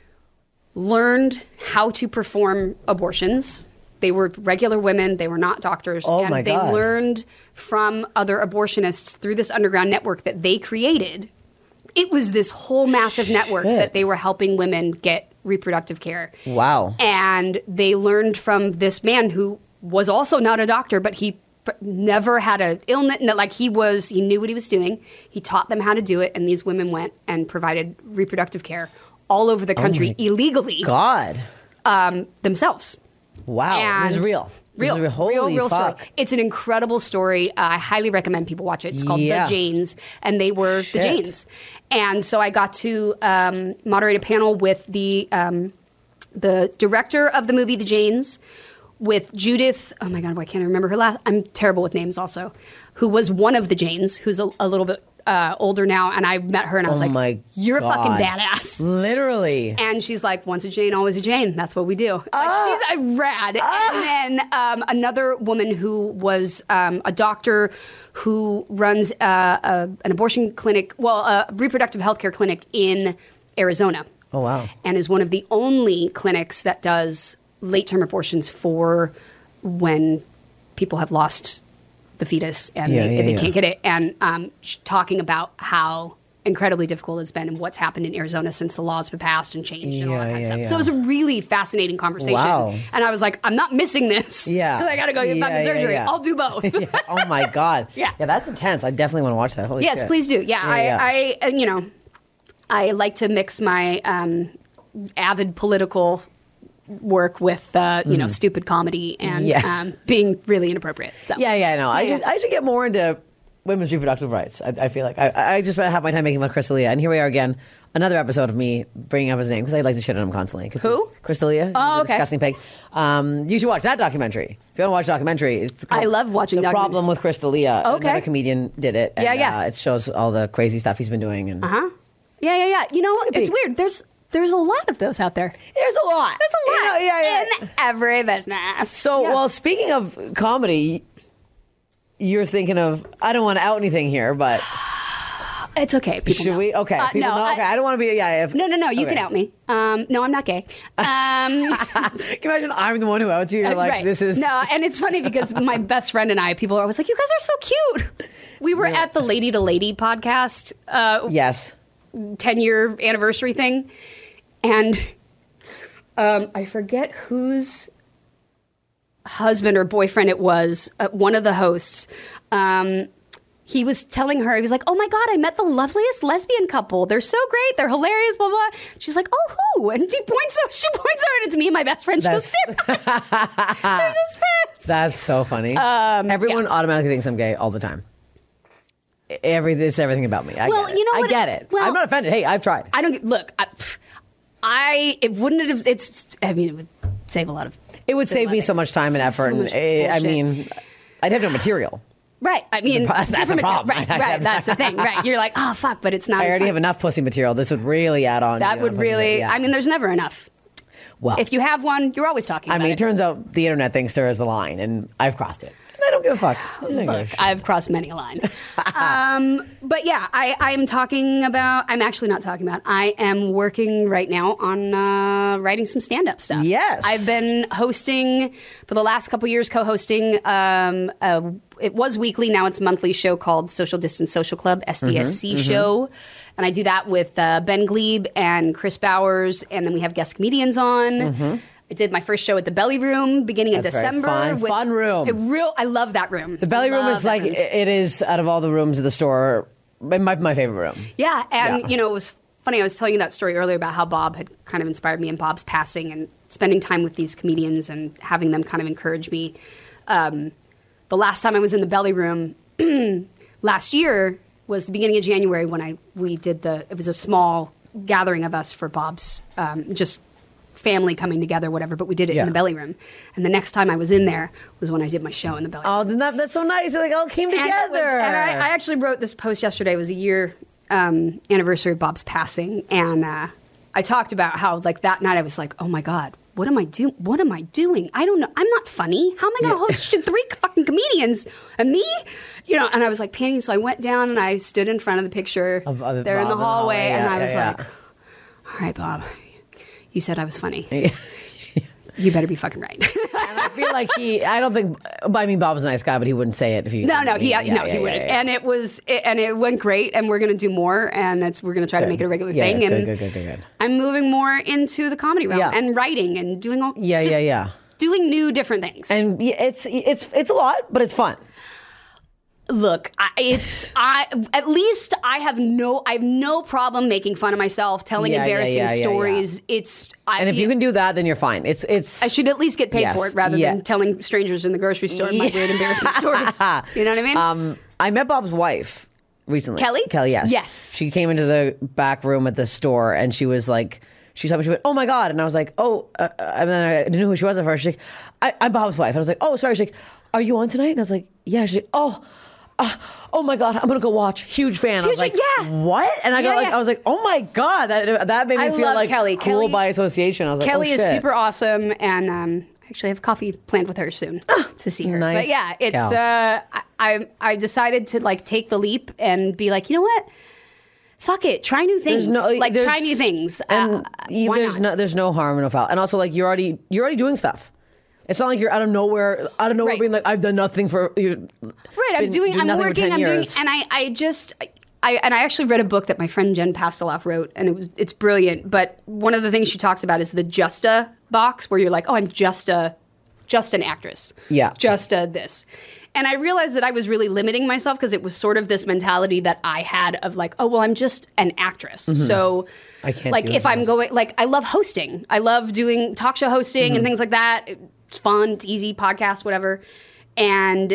learned how to perform abortions. They were regular women. They were not doctors. Oh, and my they God. learned from other abortionists through this underground network that they created. It was this whole massive network Shit. that they were helping women get reproductive care. Wow. And they learned from this man who was also not a doctor, but he p- never had an illness. no, Like he was, he knew what he was doing. He taught them how to do it, and these women went and provided reproductive care all over the country my illegally God. um, themselves. Wow. And- This is real. This Real, is real. Holy real, real fuck. story. It's an incredible story. Uh, I highly recommend people watch it. It's called Yeah. The Janes, and they were Shit. the Janes. And so I got to um, moderate a panel with the um, the director of the movie The Janes, with Judith. Oh my God, I can't remember her last. I'm terrible with names, also. Who was one of the Janes? Who's a, a little bit uh, older now, and I met her, and I was Oh like, my "You're God. a fucking badass." Literally. And she's like, once a Jane, always a Jane. That's what we do. Like, Ah. she's a rad. Ah. And then um, another woman who was um, a doctor who runs uh, a, an abortion clinic, well, a reproductive health care clinic in Arizona. Oh, wow. And is one of the only clinics that does late-term abortions for when people have lost the fetus and Yeah, they, yeah, they yeah. can't get it. And um, sh- talking about how incredibly difficult it's been and what's happened in Arizona since the laws have passed and changed and all Yeah, that kind yeah, of stuff. yeah. So it was a really fascinating conversation. Wow. And I was like, I'm not missing this. Yeah. Because I got to go get Yeah, fucking yeah, surgery. yeah. I'll do both. Yeah. Oh my God. Yeah. Yeah, that's intense. I definitely want to watch that. Holy Yes, shit. please do. Yeah, Yeah, yeah. I, I, uh, you know, I like to mix my um, avid political work with, uh, you know, stupid comedy and Mm-hmm. Yeah. um, being really inappropriate. So. Yeah, yeah, no. I Yeah, should yeah. I should get more into women's reproductive rights. I, I feel like I, I just have my time making fun of Chris D'Elia, and here we are again, another episode of me bringing up his name because I like to shit on him constantly. 'Cause Who? he's Chris D'Elia. He's Oh, a okay. disgusting pig. Um, you should watch that documentary. If you want to watch a documentary, it's called I love watching The document- Problem with Chris D'Elia. Okay. Another comedian did it. And, Yeah, yeah. Uh, it shows all the crazy stuff he's been doing. And Uh-huh. Yeah, yeah, yeah. You know, Could it's be. weird. There's there's a lot of those out there. there's a lot. There's a lot You know, yeah, yeah. in every business. So, Yeah. well, speaking of comedy, you're thinking of, I don't want to out anything here, but It's okay. People should know. we? Okay. Uh, people no, know. I- Okay. I, don't want to be, yeah. If, No, no, no. You okay. can out me. Um, no, I'm not gay. Um, Can you imagine I'm the one who outs you? You're like, right. this is. No, and it's funny because my best friend and I, people are always like, "You guys are so cute." We were Yeah. at the Lady to Lady podcast, uh, Yes. ten year anniversary thing, and um, I forget whose husband or boyfriend it was. Uh, one of the hosts. Um, he was telling her, he was like, "Oh my God, I met the loveliest lesbian couple. They're so great. They're hilarious, blah, blah." She's like, "Oh, who?" And he points out, she points out, and it's me and my best friend. She goes, That's, "They're just friends." that's so funny. Um, Everyone yeah. automatically thinks I'm gay all the time. Every, it's everything about me. I Well, get it. you know I what get it- it. well- I'm not offended. Hey, I've tried. I don't get, look, I, I, it wouldn't have, it's, I mean, it would save a lot of, It would save a save lot me of so much time and so effort. much and, eh, I bullshit. mean, I'd have no material. right. I mean, That's- that's the different material. problem. Right, I right. have- That's the thing. Right. You're like, oh, fuck, but it's not. I as already fun. have enough pussy material. This would really add on. That you know, would pussy really, material. Yeah. I mean, there's never enough. well, If you have one, you're always talking I about mean, it. it turns out the internet thinks there is a line, and I've crossed it. And I don't give a fuck. I don't give a Look, shit. I've crossed many a line. um, but yeah, I, I'm talking about, I'm actually not talking about, I am working right now on uh, writing some stand up stuff. Yes. I've been hosting for the last couple years, co hosting. Um, a, it was weekly, now it's a monthly show called Social Distance Social Club, S D S C Mm-hmm, show. And I do that with uh, Ben Glebe and Chris Bowers, and then we have guest comedians on. I did my first show at the Belly Room beginning Mm-hmm. That's of very December. fun. with- Fun room. a real, I love that room. The belly room Love is that like room. it is out of all the rooms of the store. It might be my favorite room. Yeah, and Yeah. you know, it was funny. I was telling you that story earlier about how Bob had kind of inspired me and Bob's passing and spending time with these comedians and having them kind of encourage me. Um, the last time I was in the Belly Room last year was the beginning of January when I we did the. It was a small gathering of us for Bob's um, just family coming together, whatever. But we did it Yeah. in the Belly Room, and the next time I was in there was when I did my show in the Belly Room. Oh, then that, that's so nice. It like all came And it together. was- And, I, I actually wrote this post yesterday. It was a year um, anniversary of Bob's passing, and uh, I talked about how like that night I was like, oh my god, what am I doing? What am I doing? I don't know. I'm not funny. How am I going to Yeah. host three fucking comedians and me? You know. And I was like panicking, so I went down and I stood in front of the picture Of other there in the Bob in the hallway, hallway. and Yeah, I was yeah, like, yeah. all right, Bob, you said I was funny. Yeah. You better be fucking right. And I feel like he. I don't think. I mean, Bob's a nice guy, but he wouldn't say it if he. No, no, he yeah, no, yeah, he yeah, wouldn't. yeah. And it was, it, and it went great, and we're going to do more, and it's we're going to try to Good. make it a regular Yeah, thing. good, and good, good, good, good. I'm moving more into the comedy realm Yeah. and writing and doing all Yeah, just yeah, yeah. doing new different things. And yeah, it's it's it's a lot, but it's fun. Look, I, it's I. At least I have no. I have no problem making fun of myself, telling Yeah, yeah, embarrassing yeah, yeah, stories. It's. I, And if you can do that, then you're fine. It's it's. I should at least get paid Yes, for it rather yeah. than telling strangers in the grocery store my Yeah. weird embarrassing stories. You know what I mean? Um, I met Bob's wife recently. Kelly? Kelly, yes. Yes. She came into the back room at the store and she was like, she saw me, she went, "Oh my God." And I was like, "Oh," uh, and then I didn't know who she was at first. She's like, I, I'm Bob's wife. And I was like, "Oh, sorry." She's like, "Are you on tonight?" And I was like, "Yeah." She's like, "Oh, uh, oh my God, I'm going to go watch." Huge fan. I was Huge- like, yeah. "What?" And I Yeah, got like, yeah. I was like, "Oh my God." That that made me I feel love like Kelly. cool Kelly- by association. I was like, Kelly oh, is shit. super awesome, and um, I actually have coffee planned with her soon to see her. nice But yeah, it's gal. uh, I, I I decided to like take the leap and be like, you know what? Fuck it, try new things. There's no- like there's- try new things. And uh, y- why there's not? no there's no harm, no foul. And also, like, you're already you're already doing stuff. It's not like you're out of nowhere, out of nowhere Right. being like, I've done nothing for you. Right, I'm doing, I'm working, I'm doing, and I, I just, I, and I actually read a book that my friend Jen Pasteloff wrote, and it was, it's brilliant. But one of the things she talks about is the just a box, where you're like, oh, I'm just a, just an actress. Yeah. Just a this. And I realized that I was really limiting myself because it was sort of this mentality that I had of like, oh, well, I'm just an actress. So, Mm-hmm. I can't like, do if anything I'm else. going, like, I love hosting. I love doing talk show hosting Mm-hmm. and things like that. It's fun, it's easy, podcast, whatever. And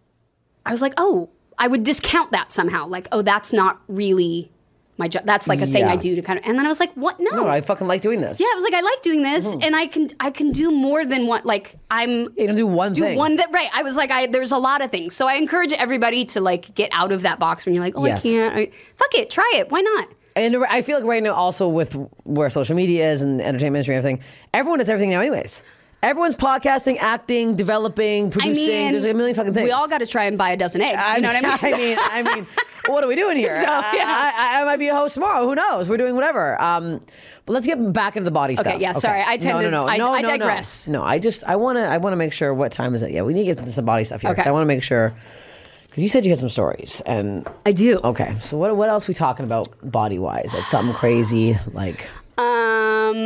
I was like, oh, I would discount that somehow. Like, oh, that's not really my job. That's like a thing Yeah. I do to kind of. And then I was like, what? No. No, I fucking like doing this. yeah, I was like, I like doing this, and I can I can do more than what. Like, I'm You don't do one do thing. one that right. I was like, I there's a lot of things. So I encourage everybody to like get out of that box when you're like, oh, Yes. I can't. I, fuck it, try it. Why not? And I feel like right now, also with where social media is and entertainment industry and everything, everyone does everything now, anyways. Everyone's podcasting, acting, developing, I producing. mean, There's like a million fucking things. we all got to try and buy a dozen eggs. I You know mean, what I mean? I mean, I mean, what are we doing here? So, yeah. I, I, I might be a host tomorrow. Who knows? We're doing whatever. Um, but let's get back into the body stuff. yeah, sorry. I tend no, to- No, no, I- no, I no, digress. No, no, I just I want to I want to make sure. What time is it? Yeah, we need to get into some body stuff here. Okay. So I want to make sure because you said you had some stories and I do. okay. So what what else are we talking about body wise? That's something crazy like. Um,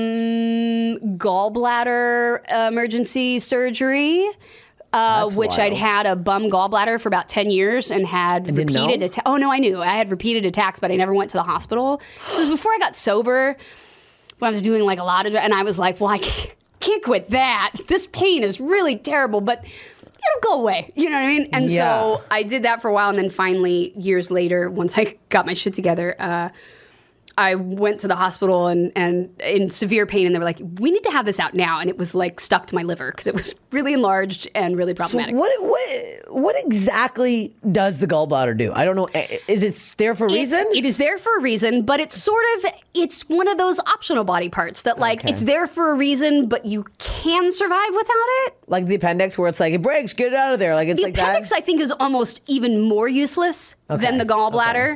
gallbladder emergency surgery, uh, That's which I'd wild. had a bum gallbladder for about ten years and had didn't repeated know? attacks. Oh, no, I knew. I had repeated attacks, but I never went to the hospital. This was before I got sober, when I was doing like a lot of, and I was like, well, I can't, can't quit that. This pain is really terrible, but it'll go away. You know what I mean? And Yeah. so I did that for a while, and then finally, years later, once I got my shit together, uh, I went to the hospital and, and in severe pain, and they were like, we need to have this out now. And it was like stuck to my liver because it was really enlarged and really So problematic. what what what exactly does the gallbladder do? I don't know. Is it there for a It's- reason? It is there for a reason, but it's sort of, it's one of those optional body parts that like, Okay. it's there for a reason, but you can survive without it. Like the appendix, where it's like it breaks, get it out of there. Like it's The like appendix, that. I think, is almost even more useless Okay, than the gallbladder,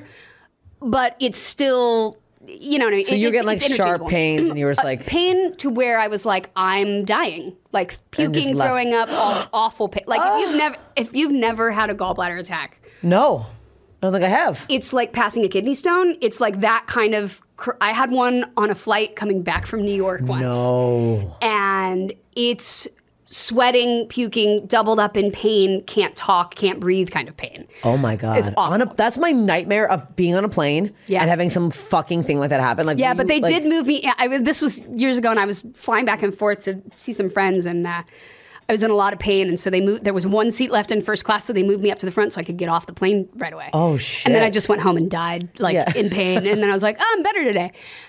but it's still, you know what I mean? So It- you're it's- getting like it's sharp interchangeable. pains, and you were just like, Pain to where I was like, I'm dying, like puking, left. throwing up, all, awful pain. Like if you've never, if you've never had a gallbladder attack, no, I don't think I have. it's like passing a kidney stone. It's like that kind of. Cr- I had one on a flight coming back from New York once, No. and it's sweating, puking, doubled up in pain, can't talk, can't breathe, kind of pain. Oh my god. It's awful. On a, that's my nightmare of being on a plane Yeah. and having some fucking thing like that happen. Like Yeah, you- but they like- did move me. I, this was years ago, and I was flying back and forth to see some friends, and uh, I was in a lot of pain. And so they moved. There was one seat left in first class, so they moved me up to the front so I could get off the plane right away. Oh, And then I shit. just went home and died, like Yeah. in pain. And then I was like, oh, I'm better today.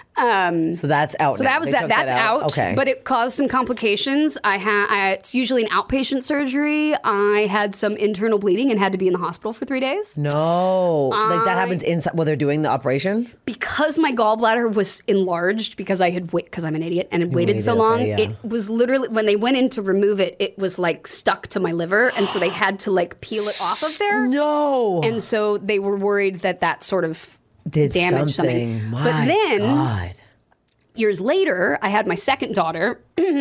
Um, So that's out. so now. that was They that. took That's out. Okay. But it caused some complications. I had. I, it's usually an outpatient surgery. I had some internal bleeding and had to be in the hospital for three days. no, like that I- happens inside while they're doing the operation. Because my gallbladder was enlarged because I had wait because I'm an idiot and had waited so waited, long. okay, yeah. It was literally when they went in to remove it, it was like stuck to my liver, and so they had to like peel it off of there. No. And so they were worried that that sort of Did damaged something. something. My But then God. years later, I had my second daughter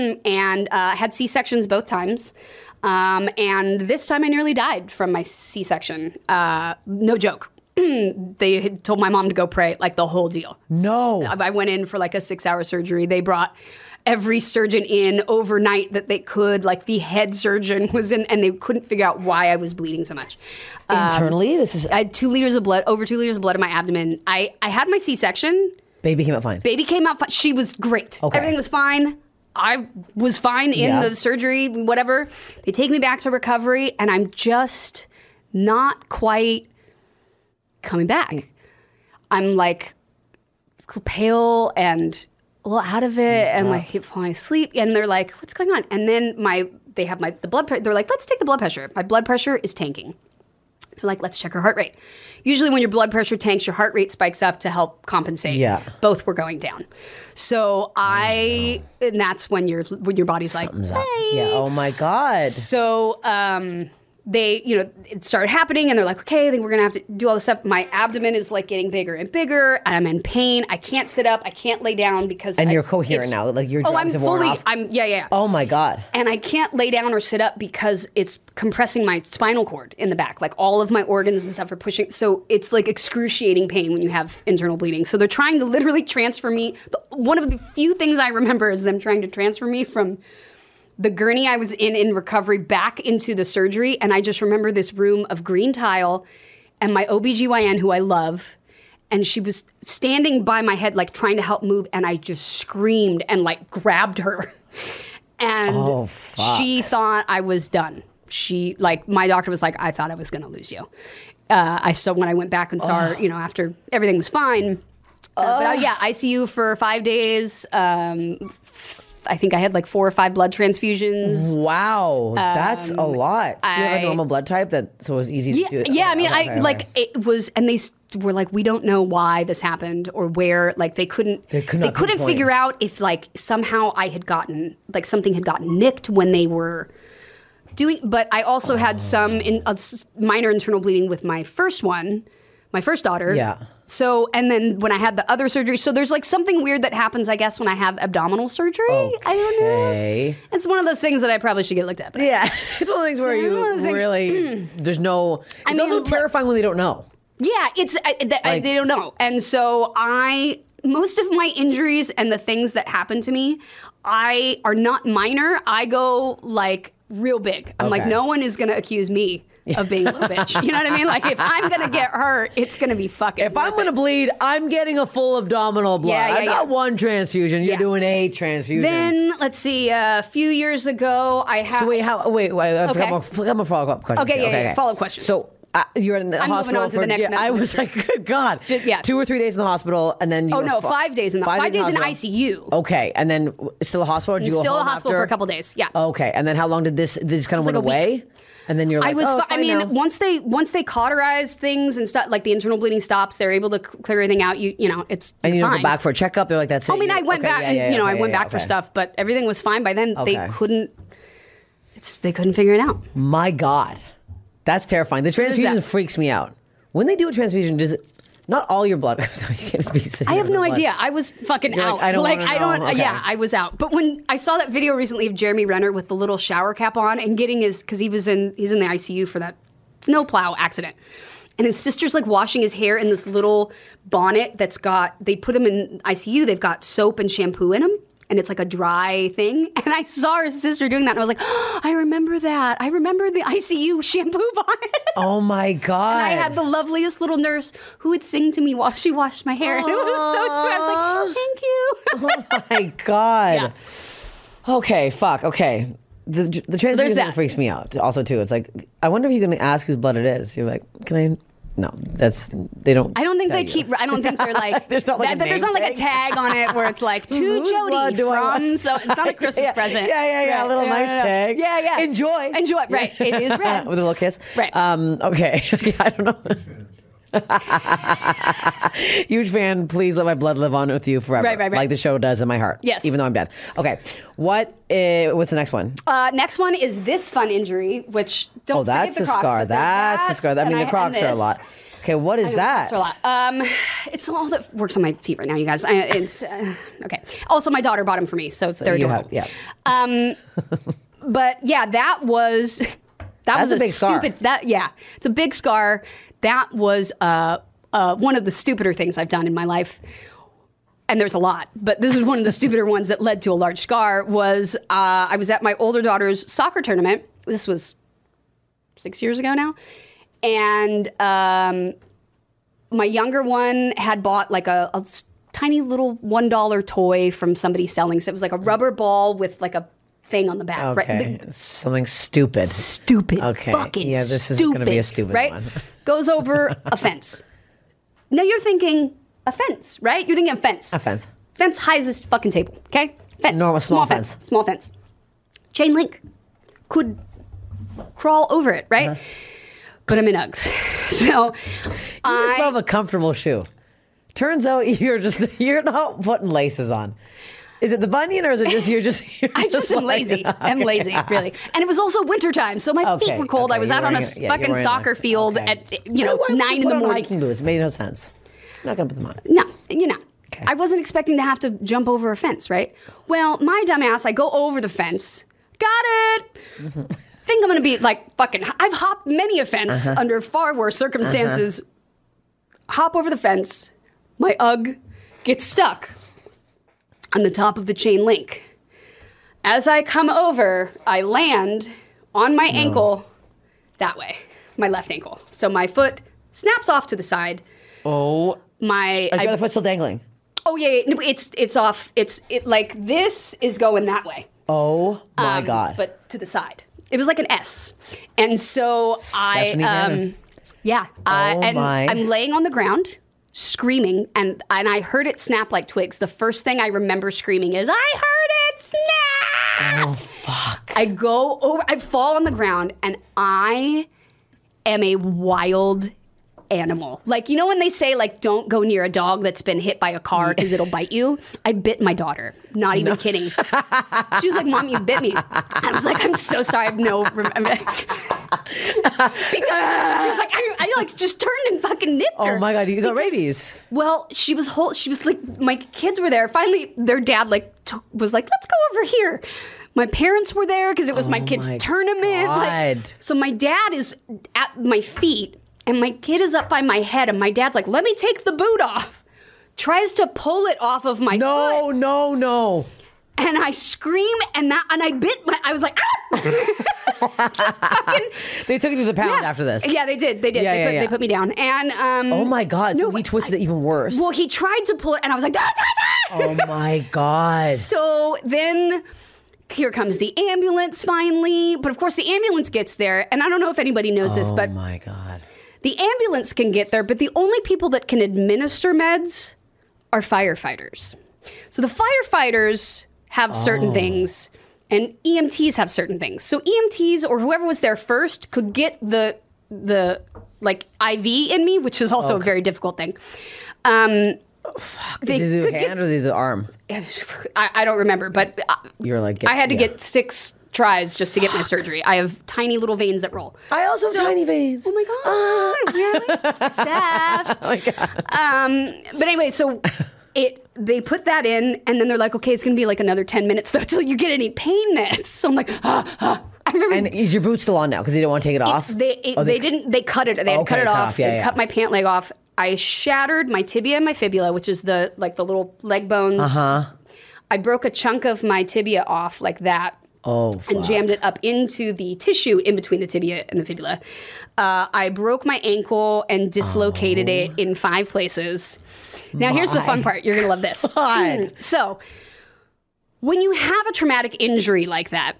and uh, had C sections both times. Um, and this time I nearly died from my C section. Uh, no joke. They had told my mom to go pray, like the whole deal. No. I I went in for like a six hour surgery. They brought every surgeon in overnight that they could. Like the head surgeon was in, and they couldn't figure out why I was bleeding so much. Internally, um, this is I had two liters of blood, over two liters of blood in my abdomen. I I had my C-section. baby came out fine. Baby came out fine. She was great. Okay. Everything was fine. I was fine in Yeah. the surgery, whatever. They take me back to recovery, and I'm just not quite coming back. I'm like pale and a little out of it, and like keep falling asleep. And they're like, "What's going on?" And then my they have my the blood pressure. They're like, "Let's take the blood pressure." My blood pressure is tanking. They're like, "Let's check her heart rate." Usually, when your blood pressure tanks, your heart rate spikes up to help compensate. Yeah. Both were going down. So I, and that's when your when your body's Something's like, up. "Hey." Yeah. Oh my God. So um, they, you know, it started happening, and they're like, "Okay, I think we're gonna have to do all this stuff." My abdomen is like getting bigger and bigger. And I'm in pain. I can't sit up. I can't lay down because. And I, you're coherent it's- now. Like your Oh, drugs I'm have worn fully. off. I'm yeah yeah. Oh my God. And I can't lay down or sit up because it's compressing my spinal cord in the back. Like all of my organs and stuff are pushing. So it's like excruciating pain when you have internal bleeding. So they're trying to literally transfer me. One of the few things I remember is them trying to transfer me from the gurney I was in in recovery back into the surgery. And I just remember this room of green tile and my O B G Y N, who I love. And she was standing by my head, like trying to help move. And I just screamed and like grabbed her. And Oh, fuck. she thought I was done. She, like, my doctor was like, I thought I was going to lose you. Uh, I saw when I went back and saw her, you know, after everything was fine. Uh, but uh, yeah, I C U for five days. Um, I think I had like four or five blood transfusions. Wow, that's a lot. Do you have I- a normal blood type that so it was easy Yeah, to do it? yeah. Okay, I mean, okay, I okay, like okay. it was, and they s- were like, we don't know why this happened or where. Like they couldn't, They could not couldn't pinpoint. figure out if like somehow I had gotten like something had gotten nicked when they were doing. But I also had some in, uh, s- minor internal bleeding with my first one, my first daughter. Yeah. So and then when I had the other surgery, so there's like something weird that happens, I guess, when I have abdominal surgery. I don't know. Okay. It's one of those things that I probably should get looked at. But Yeah, it's one of the things where So, you one of those things- really there's no. It's I mean, also like- terrifying when they don't know. Yeah, it's I, that, I, Like- they don't know, and so I most of my injuries and the things that happen to me, I are not minor. I go like real big. I'm like, Okay. no one is gonna accuse me of being a little bitch. You know what I mean? Like if I'm gonna get hurt, it's gonna be fucking. If I'm worth gonna it. bleed, I'm getting a full abdominal blood. Yeah, yeah, I'm not yeah. one transfusion. You're Yeah. doing eight transfusions. Then let's see. Uh, a few years ago, I had. so wait, how? Wait, wait. I forgot Okay. more, forgot more follow up questions. Okay, here. yeah, yeah, follow-up questions. So. Uh, you're in the I'm moving hospital on to for. the next yeah, I medical was like, good God. Just- yeah. Two or three days in the hospital, and then you Oh were no, fu- five days in the five, days in hospital. I C U. Okay, and then still a hospital? Did you go Still in home the hospital after? for a couple days. Yeah. Okay, and then how long did this? This kind of went like a week. away, and then you're like, I was. oh, fi- it's I fine mean, now. once they once they cauterize things and stuff, like the internal bleeding stops, they're able to c- clear everything out. You you know, it's and you you're don't fine. go back for a checkup. They're like, that's it. I mean, I You're- went okay, back, yeah, and yeah, you know, I okay, went yeah, back for okay. stuff, but everything was fine by then. Okay. They couldn't. It's they couldn't figure it out. My God, that's terrifying. The there's transfusion that. freaks me out. When they do a transfusion, does it? Not all your blood comes out. You can't just be sitting I there have with no blood. idea. I was fucking You're like, out. I don't wanna I don't. know. Okay. Yeah, I was out. But when I saw that video recently of Jeremy Renner with the little shower cap on and getting his, because he was in, he's in the I C U for that snowplow accident, and his sister's like washing his hair in this little bonnet that's got. They put him in I C U. They've got soap and shampoo in him. And it's like a dry thing. And I saw her sister doing that. And I was like, oh, I remember that. I remember the I C U shampoo bonnet. Oh my God! And I had the loveliest little nurse who would sing to me while she washed my hair. And it was so sweet. I was like, thank you. Oh my God. Yeah. Okay, fuck. Okay. The the transfusion thing that. freaks me out. Also, too, it's like I wonder if you're going to ask whose blood it is. You're like, can I? No, that's they don't. I don't think tell they you. keep. I don't think they're like. There's not like that, a that there's name not like a tag. tag on it where it's like to Whose blood Jody do I want? from. So it's not a Christmas yeah, present. Yeah, yeah, yeah. Right. A little Yeah, nice yeah, yeah. tag. Yeah, yeah. Enjoy. Enjoy. Right. It is red. With a little kiss. Right. Um, okay. Yeah, I don't know. Huge fan. Please let my blood live on with you forever. Right, right, right. Like the show does in my heart. Yes. Even though I'm dead. Okay. What? Uh, what's the next one? Uh, next one is this fun injury, which don't. Oh, that's forget the the Crocs, scar. but there's That's the that, scar. I and mean, the and Crocs are a this. lot. Okay, what is I know, that? Crocs are a lot. Um, it's all that works on my feet right now, you guys. I, it's uh, okay. Also, my daughter bought them for me, so, they're you adorable. have- yeah. Um, but yeah, that was that That's was a big scar. stupid. That yeah, it's a big scar. That was uh, uh, one of the stupider things I've done in my life. and there's a lot, but this is one of the stupider ones that led to a large scar, was uh, I was at my older daughter's soccer tournament. This was six years ago now. And um, my younger one had bought like a, a tiny little one dollar toy from somebody selling. So it was like a rubber ball with like a thing on the back. Okay. Right? Something stupid. Stupid. Okay. Fucking Yeah, this is stupid, going to be a stupid right? one. Goes over a fence. Now you're thinking a fence, right? You're thinking a fence. A fence. Fence high as this fucking table, okay? Fence. Normal, small fence. Small fence. Chain link. Could crawl over it, right? Uh-huh. But I'm in Uggs. So You I just love a comfortable shoe. Turns out you're just you're not putting laces on. Is it the bunion or is it just you're just? You're I just am like- lazy. I'm lazy, really. And it was also wintertime, so my feet Okay, were cold. okay, I was you're out on a wearing it- yeah, you're fucking wearing soccer like- field okay. at you know Why would you nine in put the on morning. Hiking boots made no sense. I'm not gonna put them on. No, you know. Okay. I wasn't expecting to have to jump over a fence, right? Well, my dumbass, I go over the fence. Got it. Think I'm gonna be like fucking. I've hopped many a fence Uh-huh. under far worse circumstances. Hop over the fence. My Ugg gets stuck on the top of the chain link. As I come over, I land on my ankle that way, my left ankle. So my foot snaps off to the side. Oh, My is I- your other foot still dangling? Oh yeah, yeah, no, it's it's off. It's it like this is going that way. Oh my Um, god! But to the side. It was like an S, and so Stephanie I Tanner. um yeah, I, Oh and my. I'm laying on the ground screaming, and and I heard it snap like twigs. The first thing I remember screaming is I heard it snap. oh fuck! I go over, I fall on the ground, and I am a wild animal. Like, you know when they say, like, don't go near a dog that's been hit by a car because it'll bite you? I bit my daughter. Not even kidding. She was like, Mom, you bit me. I was like, I'm so sorry. I have no... Rem- I mean, because she was like, I, I like just turned and fucking nipped her. Oh my god! You got Because- rabies. Well, she was whole. She was like, my kids were there. Finally, their dad like t- was like, let's go over here. My parents were there because it was my Oh kids' my tournament. Like, God. so my dad is at my feet, and my kid is up by my head, and my dad's like, let me take the boot off. Tries to pull it off of my foot. No, no, no. And I scream, and that, and I bit my. I was like, ah! Just fucking. They took you to the pound Yeah. after this. Yeah, they did. They did. Yeah, they, yeah, put, yeah. they put me down, and um. Oh my god! So No, he twisted I- it even worse. Well, he tried to pull it, and I was like, da, da, da. oh my god! So then here comes the ambulance finally. But of course, the ambulance gets there. And I don't know if anybody knows this, Oh but my god! the ambulance can get there. But the only people that can administer meds are firefighters. So the firefighters have certain things, and E M Ts have certain things. So E M Ts or whoever was there first could get the the like I V in me, which is also a very difficult thing. Um, Did they do the could hand or did they do the arm? get- I, I don't remember, but uh, You're like get- I had to yeah. get six tries just to get my surgery. I have tiny little veins that roll. I also have tiny veins. Oh my god! Really? Steph. Oh my god! Um, but anyway, so it they put that in, and then they're like, okay, it's gonna be like another ten minutes though till you get any pain meds. So I'm like, ah, ah. I remember. And is your boot still on now? Because they didn't want to take it off. They it, Oh, they, didn't they cut it they had Okay, cut it cut off. off, yeah, they yeah. cut my pant leg off. I shattered my tibia and my fibula, which is the like the little leg bones. Uh huh. I broke a chunk of my tibia off like that. Oh. And Fuck. jammed it up into the tissue in between the tibia and the fibula. Uh, I broke my ankle and dislocated it in five places. Now, here's the fun My part. You're going to love this. God. So, when you have a traumatic injury like that,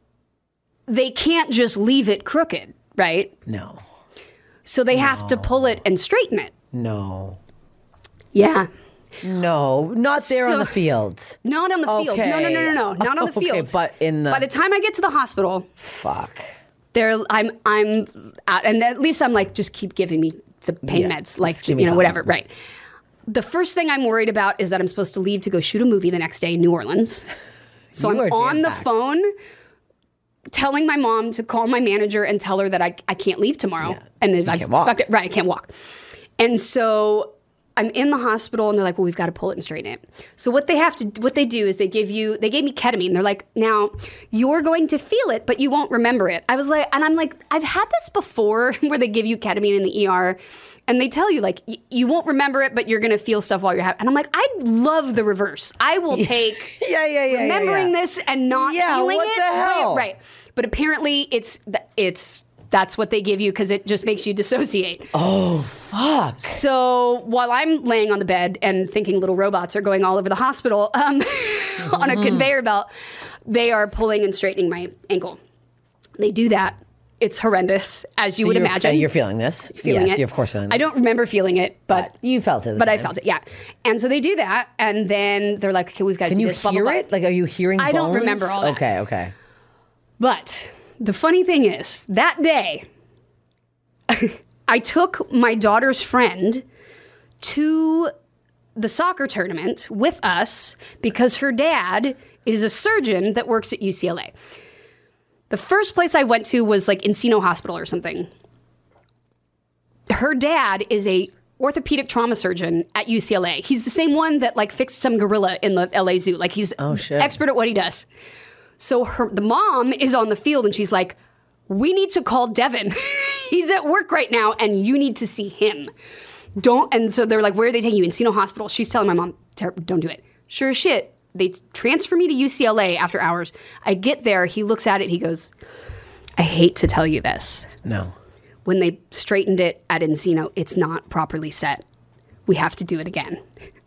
they can't just leave it crooked, right? No. So they have to pull it and straighten it. No. Yeah. No. Not there So- on the field. Not on the field. No, no, no, no, no. Not on the Okay, field. but in the- By the time I get to the hospital, Fuck. There, I'm, I'm, out, and at least I'm like, just keep giving me the pain Yeah, meds, like just give me you know, something. whatever. Right. The first thing I'm worried about is that I'm supposed to leave to go shoot a movie the next day in New Orleans. So You I'm are on the jam-packed. phone, telling my mom to call my manager and tell her that I, I can't leave tomorrow, Yeah, and then you I can't walk. fucked it. Right, I can't walk. And so I'm in the hospital, and they're like, "Well, we've got to pull it and straighten it." So what they have to, what they do is they give you, they gave me ketamine. They're like, "Now you're going to feel it, but you won't remember it." I was like, and I'm like, I've had this before, where they give you ketamine in the E R, And they tell you, like, y- you won't remember it, but you're going to feel stuff while you're having. And I'm like, I love the reverse. I will take yeah, yeah, yeah, remembering yeah, yeah. this and not Yeah, feeling what it. the hell? Right, right. But apparently, it's th- it's that's what they give you because it just makes you dissociate. Oh, fuck. So while I'm laying on the bed and thinking little robots are going all over the hospital um, on Mm-hmm. a conveyor belt, they are pulling and straightening my ankle. They do that. It's horrendous, as you So would you're, imagine. uh, You're feeling this. Feeling yes, it. you're of course feeling this. I don't remember feeling it, but, But you felt it. at the but I time. felt it, yeah. And so they do that, and then they're like, okay, we've got to Can do you this, blah, hear blah, blah. it? Like, are you hearing I don't bones? remember all that. Okay, okay. But the funny thing is, that day, I took my daughter's friend to the soccer tournament with us because her dad is a surgeon that works at U C L A. The first place I went to was like Encino Hospital or something. Her dad is a orthopedic trauma surgeon at U C L A. He's the same one that like fixed some gorilla in the L A Zoo. Like he's Oh, shit. expert at what he does. So her the mom is on the field and she's like, we need to call Devin. He's at work right now and you need to see him. Don't and so they're like, where are they taking you? Encino Hospital. She's telling my mom, don't do it. Sure as shit. They transfer me to U C L A after hours. I get there, he looks at it, he goes, I hate to tell you this. No. When they straightened it at Encino, it's not properly set. We have to do it again.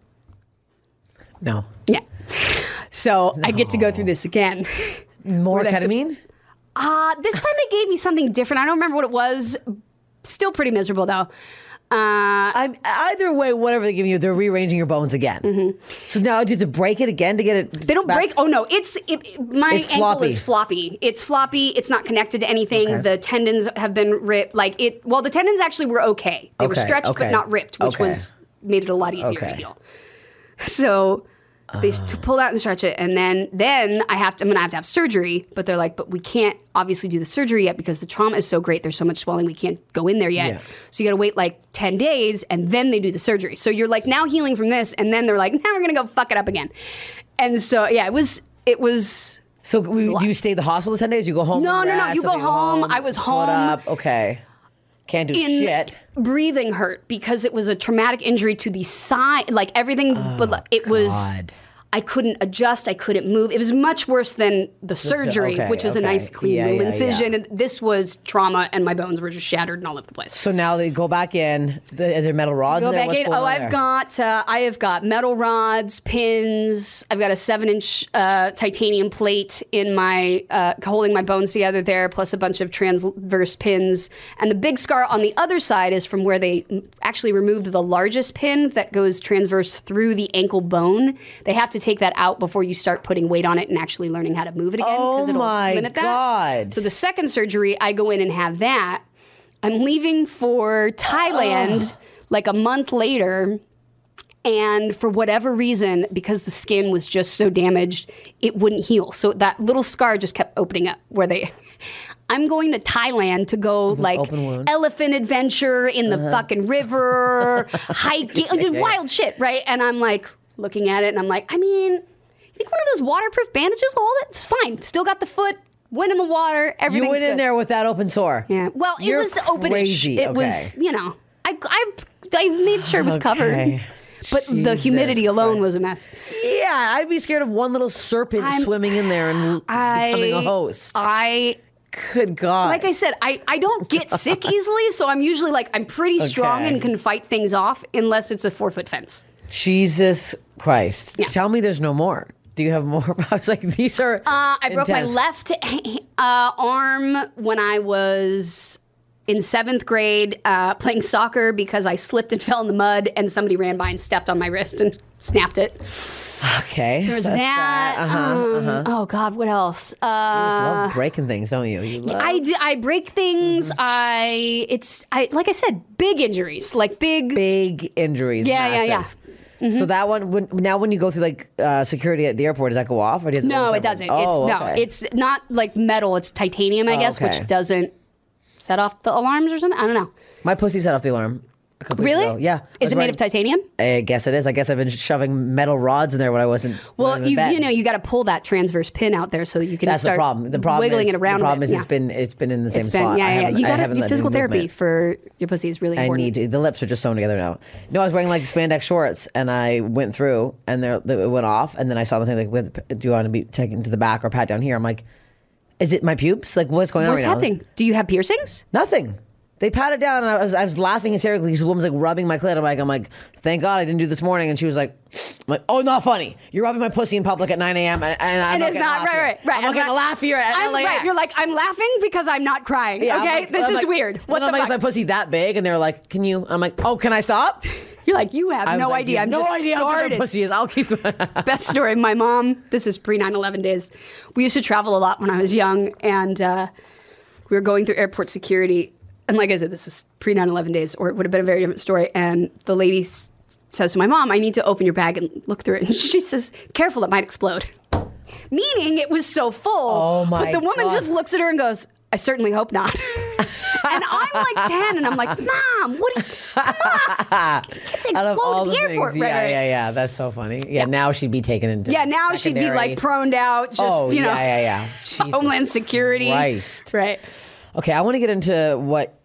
No. Yeah. So I get to go through this again. More Where they have to- ketamine? Uh, this time they gave me something different. I don't remember what it was. Still pretty miserable though. Uh, I'm either way, whatever they give you, they're rearranging your bones again. So now do you have to break it again to get it? they don't back? break. Oh no, it's it, it- my It's ankle floppy. is floppy. It's floppy. It's not connected to anything. Okay. The tendons have been ripped. Like it. Well, the tendons actually were okay. They were Okay, stretched okay. but not ripped, which Okay. was made it a lot easier Okay. to heal. So they s to pull out and stretch it, and then then I have to. I'm gonna have to have surgery. But they're like, but we can't obviously do the surgery yet because the trauma is so great. There's so much swelling. We can't go in there yet. Yeah. So you got to wait like ten days, and then they do the surgery. So you're like now healing from this, and then they're like, now we're gonna go fuck it up again. And so yeah, it was it was. So we, lot. do you stay at the hospital ten days? You go home? No, and no, no, rest, you go okay, home. I was foot home. Up. Okay. Can't do in shit. breathing hurt because it was a traumatic injury to the side, like everything. but like, it was, God. I couldn't adjust. I couldn't move. It was much worse than the surgery, okay, which was okay. a nice clean Yeah, little yeah, incision. yeah. And this was trauma, and my bones were just shattered and all over the place. So now they go back in. The, are there metal rods Go there? back What's in. going Oh, on I've there? got uh, I have got metal rods, pins. I've got a seven-inch uh, titanium plate in my uh, holding my bones together there, plus a bunch of transverse pins. And the big scar on the other side is from where they actually removed the largest pin that goes transverse through the ankle bone. They have to take that out before you start putting weight on it and actually learning how to move it again Oh it'll my limit that. God. So the second surgery, I go in and have that. I'm leaving for Thailand like a month later. And for whatever reason, because the skin was just so damaged, it wouldn't heal. So that little scar just kept opening up where they. I'm going to Thailand to go like open wound. elephant adventure in the fucking river, hiking, just wild shit, right? And I'm like looking at it and I'm like, I mean, you think one of those waterproof bandages will hold it? It's fine. Still got the foot, went in the water, everything's You went good. in there with that open sore. Yeah. Well, You're it was openish. crazy. It Okay. was, you know, I, I, I made sure it was covered. Okay. But the Jesus humidity alone Christ. was a mess. Yeah, I'd be scared of one little serpent I'm- swimming in there and I, becoming a host. I, Good God. like I said, I, I don't get sick easily, so I'm usually like, I'm pretty strong Okay. and can fight things off unless it's a four foot fence. Jesus Christ. Yeah. Tell me there's no more. Do you have more? I was like, these are. Uh, I broke my intense. left uh, arm when I was in seventh grade uh, playing soccer because I slipped and fell in the mud and somebody ran by and stepped on my wrist and snapped it. Okay. There's that's that. Uh-huh, um, uh-huh. Oh God, what else? Uh, You just love breaking things, don't you? You love. I, do, I break things. Mm-hmm. I it's I like I said, big injuries, like big. Big injuries. Yeah, yeah, yeah. massive. So that one, when, now when you go through like uh, security at the airport, does that go off? Or does it go No, separate? it doesn't. Oh, it's no, okay. it's not like metal. It's titanium, I Oh, guess, okay. which doesn't set off the alarms or something. I don't know. My pussy set off the alarm. a couple weeks Really? ago. Yeah. I was Is it made wearing- of titanium? I guess it is. I guess I've been shoving metal rods in there when I wasn't. when I Well, was in you bed. you know you got to pull that transverse pin out there so that you can That's start the problem. The problem wiggling is it around. the problem a is bit. it's Yeah. been it's been in the same It's been spot. yeah I yeah. haven't- You I got haven't to let physical any therapy movement. for your pussy is really I important. need to, the lips are just sewn together now. No, I was wearing like spandex shorts and I went through and there it went off and then I saw the thing like, with, do you want to be taken to the back or pat down here? I'm like, is it my pubes? Like what's going What's on right happening? now? Do you have piercings? Nothing. They pat it down and I was I was laughing hysterically because the woman's like rubbing my clit. I'm like, I'm like, thank God I didn't do this morning. And she was like, I'm like, oh, not funny. You're rubbing my pussy in public at nine a.m. and, and I'm And not it's gonna not laugh right, here. right, right. I'm not I'm going to not- laugh here at I'm L A X. right. You're like I'm laughing because I'm not crying. Yeah, I'm okay, like- this I'm is like- weird. What and the I'm like, fuck? is my pussy that big? And they're like, can you? I'm like, oh, can I stop? You're like you have I was no like, idea. you have I'm no just idea how big started. my pussy is. I'll keep going. Best story. My mom, this is pre nine eleven days. We used to travel a lot when I was young, and uh, we were going through airport security. And like I said, this is pre nine eleven days, or it would have been a very different story. And the lady s- says to my mom, I need to open your bag and look through it. And she says, careful, it might explode. Meaning it was so full. Oh, my But the woman God. just looks at her and goes, I certainly hope not. And I'm like ten, and I'm like, Mom, what do you, come on. Kids Out of all explode at the the airport. things, Right, yeah, right. yeah, yeah. That's so funny. Yeah, now she'd be taken into Yeah, now she'd be secondary- like proned out, just, oh, you know, yeah, yeah, yeah. Jesus Homeland Security. Christ. Right. Okay, I want to get into what.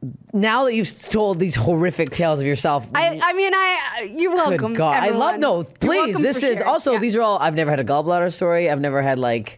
Now that you've told these horrific tales of yourself, I, I mean, I you're welcome. good God, I everyone. love no. You're Please, welcome this for is sharing. also Yeah. these are all. I've never had a gallbladder story. I've never had like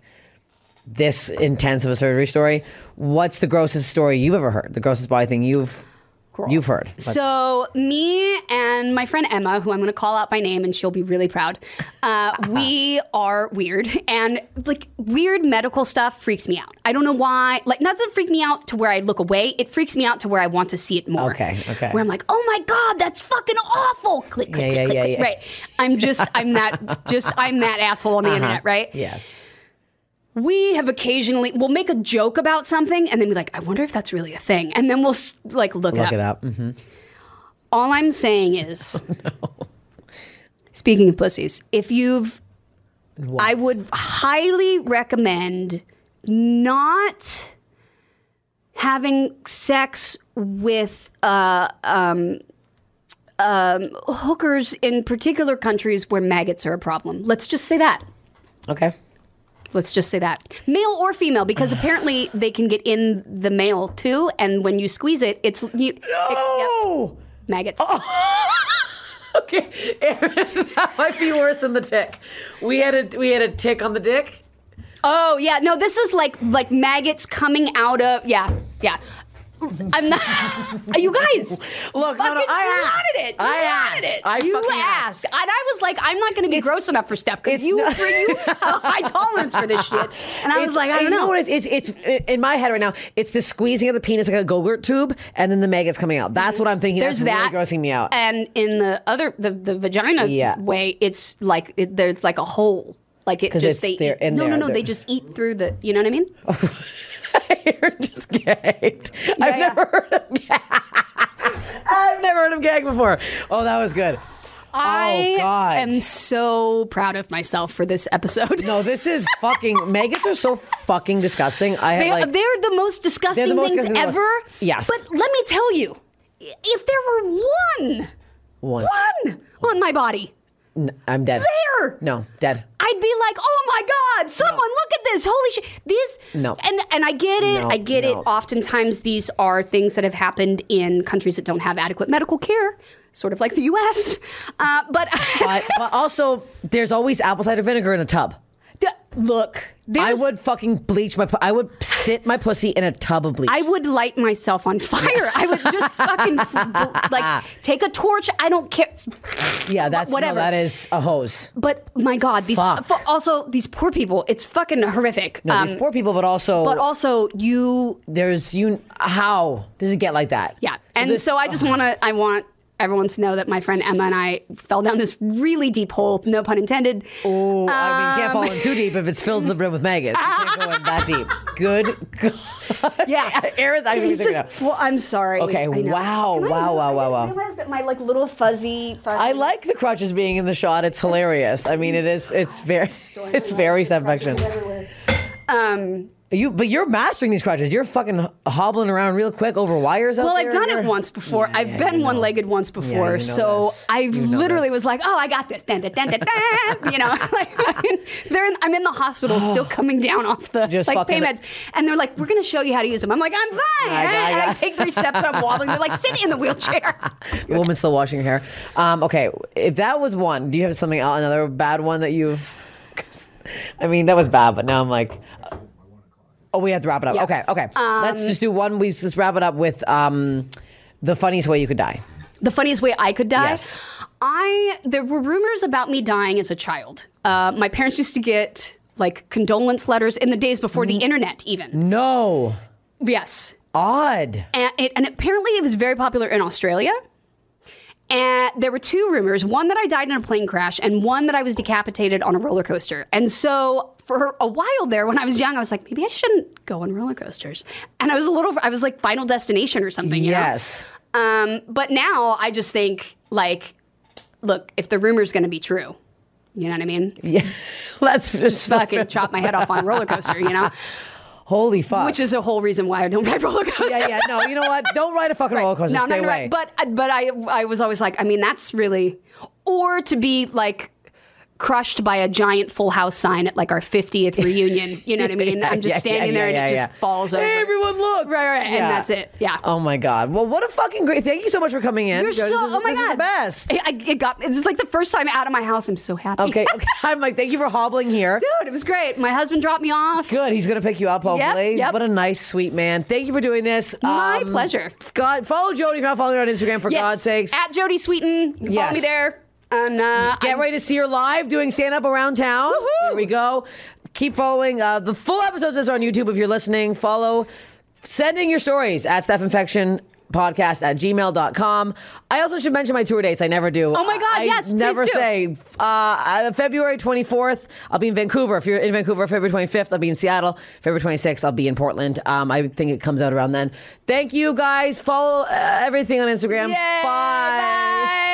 this intense of a surgery story. What's the grossest story you've ever heard? The grossest body thing you've you've heard? So me and my friend Emma, who I'm going to call out by name, and she'll be really proud. Uh, we are weird, and like weird medical stuff freaks me out. I don't know why. Like, not doesn't freak me out to where I look away. It freaks me out to where I want to see it more. Okay, okay. Where I'm like, oh my God, that's fucking awful. Click, click, Yeah, click, yeah, click, yeah, click. yeah. Right. I'm just, I'm that, just, I'm that asshole on the internet, right? Yes. We have occasionally, we'll make a joke about something and then be like, I wonder if that's really a thing. And then we'll s- like look, Look it it up. up. hmm All I'm saying is, speaking of pussies, if you've, I would highly recommend not having sex with uh, um, um, hookers in particular countries where maggots are a problem. Let's just say that. Okay. Let's just say that. Male or female, because apparently they can get in the male too, and when you squeeze it, it's you, it- Oh. yep, maggots. Okay, Aaron, that might be worse than the tick. We had a we had a tick on the dick. Oh yeah, no, this is like like maggots coming out of yeah yeah. I'm not. You guys, Look, no, no, fucking I you asked. wanted it. You I wanted asked. it. I you fucking asked. asked. And I was like, I'm not going to be gross enough for stuff because it's you, not- for you have a high tolerance for this shit. And I was It's- like, I you don't know. what it is? It's, it's in my head right now. It's the squeezing of the penis like a Go-Gurt tube, and then the maggots coming out. That's what I'm thinking. There's That's that, really grossing me out. And in the other, the, the vagina Yeah. way, it's like it, there's like a hole. Like it 'Cause just it's- they they're in no there. no no They're- they just eat through the. You know what I mean? Aaron just gagged. I've yeah. never heard him gag. I've never heard him gag before. Oh, that was good. I oh God. am so proud of myself for this episode. No, this is fucking. Maggots are so fucking disgusting. I They, had like. they're the most disgusting They're the most things disgusting ever. Yes. But let me tell you, if there were one, One. one on my body, N- I'm dead. there, No, dead. I'd be like, oh my God, someone look at this. Holy shit. These, No. and, and I get it. No, I get no. it. Oftentimes these are things that have happened in countries that don't have adequate medical care, sort of like the U S. Uh, but, But, but also, there's always apple cider vinegar in a tub. D- look, I there's, would fucking bleach my. pu- I would sit my pussy in a tub of bleach. I would light myself on fire. I would just fucking f- like take a torch. I don't care. yeah, that's whatever. No, that is a hose. But my God, these Fuck. f- also these poor people. It's fucking horrific. No, Um, these poor people, but also, but also you, there's you. How does it get like that? yeah. So and this- so I just want to. I want everyone to know that my friend Emma and I fell down this really deep hole. No pun intended. Oh, I mean, you can't fall Um, in too deep if it's filled to the brim with maggots. You can't go in that deep. Good God. Yeah, Aaron's actually It's figuring it just, out. well, I'm sorry. Okay, I know. wow, Can I- wow, wow, wow, I wow. realized that my like little fuzzy. fuzzy I like the crutches being in the shot. It's hilarious. I mean, it is. It's very. It's very subvection. Um, You, but you're mastering these crutches. You're fucking hobbling around real quick over wires out Well, there. I've done You're- it once before. Yeah, I've yeah, been you know. one-legged once before, you know so this. I You know literally this. was like, "Oh, I got this." Dun, dun, dun, dun, dun. You know, like I'm, they're in, I'm in the hospital, still coming down off the Just like fucking- pain meds, and they're like, "We're going to show you how to use them." I'm like, "I'm fine," I got- I and I got- take three steps, I'm wobbling. They're like, "Sit in the wheelchair." The woman's still washing her hair. Um, okay, if that was one, do you have something else, another bad one that you've? 'Cause, I mean, that was bad, but now I'm like, oh, we have to wrap it up. Yeah. Okay, okay. Let's just do one. We just wrap it up with um, the funniest way you could die. The funniest way I could die. Yes. I there were rumors about me dying as a child. Uh, my parents used to get like condolence letters in the days before the internet, even. No, Yes. odd. And, it, and apparently it was very popular in Australia. And there were two rumors, one that I died in a plane crash and one that I was decapitated on a roller coaster. And so for a while there, when I was young, I was like, maybe I shouldn't go on roller coasters. And I was a little, I was like Final Destination or something. you know? Yes. Um, but now I just think, like, look, if the rumor's going to be true, you know what I mean? Yeah. Let's just Fucking chop my head off on a roller coaster, you know? Holy fuck. Which is a whole reason why I don't ride roller coasters. yeah, yeah. No, you know what? Don't ride a fucking roller coaster. No, Stay no, no, away. no. But but I I was always like, I mean, that's really, or to be like crushed by a giant Full House sign at like our fiftieth reunion. You know what I mean? Yeah, I'm just yeah, standing yeah, there yeah, and it yeah. just falls over. Hey, everyone, look! Right, right, and Yeah. that's it. Yeah. Oh my god. Well, what a fucking great. Thank you so much for coming in. You're This so. is- Oh my this god. is the best. I, I- it got. It's like the first time out of my house. I'm so happy. Okay, okay. I'm like, thank you for hobbling here. Dude, it was great. My husband dropped me off. Good. He's going to pick you up, hopefully. yep. What a nice, sweet man. Thank you for doing this. My Um, pleasure. God, follow Jody if you're not following her on Instagram, for Yes. God's sakes. At Jody Sweeten. You can Yes. Follow me there. And uh, Get I'm- ready to see her live doing stand up around town. Woohoo! Here we go. Keep following. Uh, the full episodes are on YouTube if you're listening. Follow. Sending your stories at Steph Infection Podcast at gmail dot com. I also should mention my tour dates. I never do. Oh my God, I yes, please never do. say. Uh, uh, February twenty-fourth, I'll be in Vancouver. If you're in Vancouver, February twenty-fifth, I'll be in Seattle. February twenty-sixth, I'll be in Portland. Um, I think it comes out around then. Thank you guys. Follow uh, everything on Instagram. Yay, Bye. bye.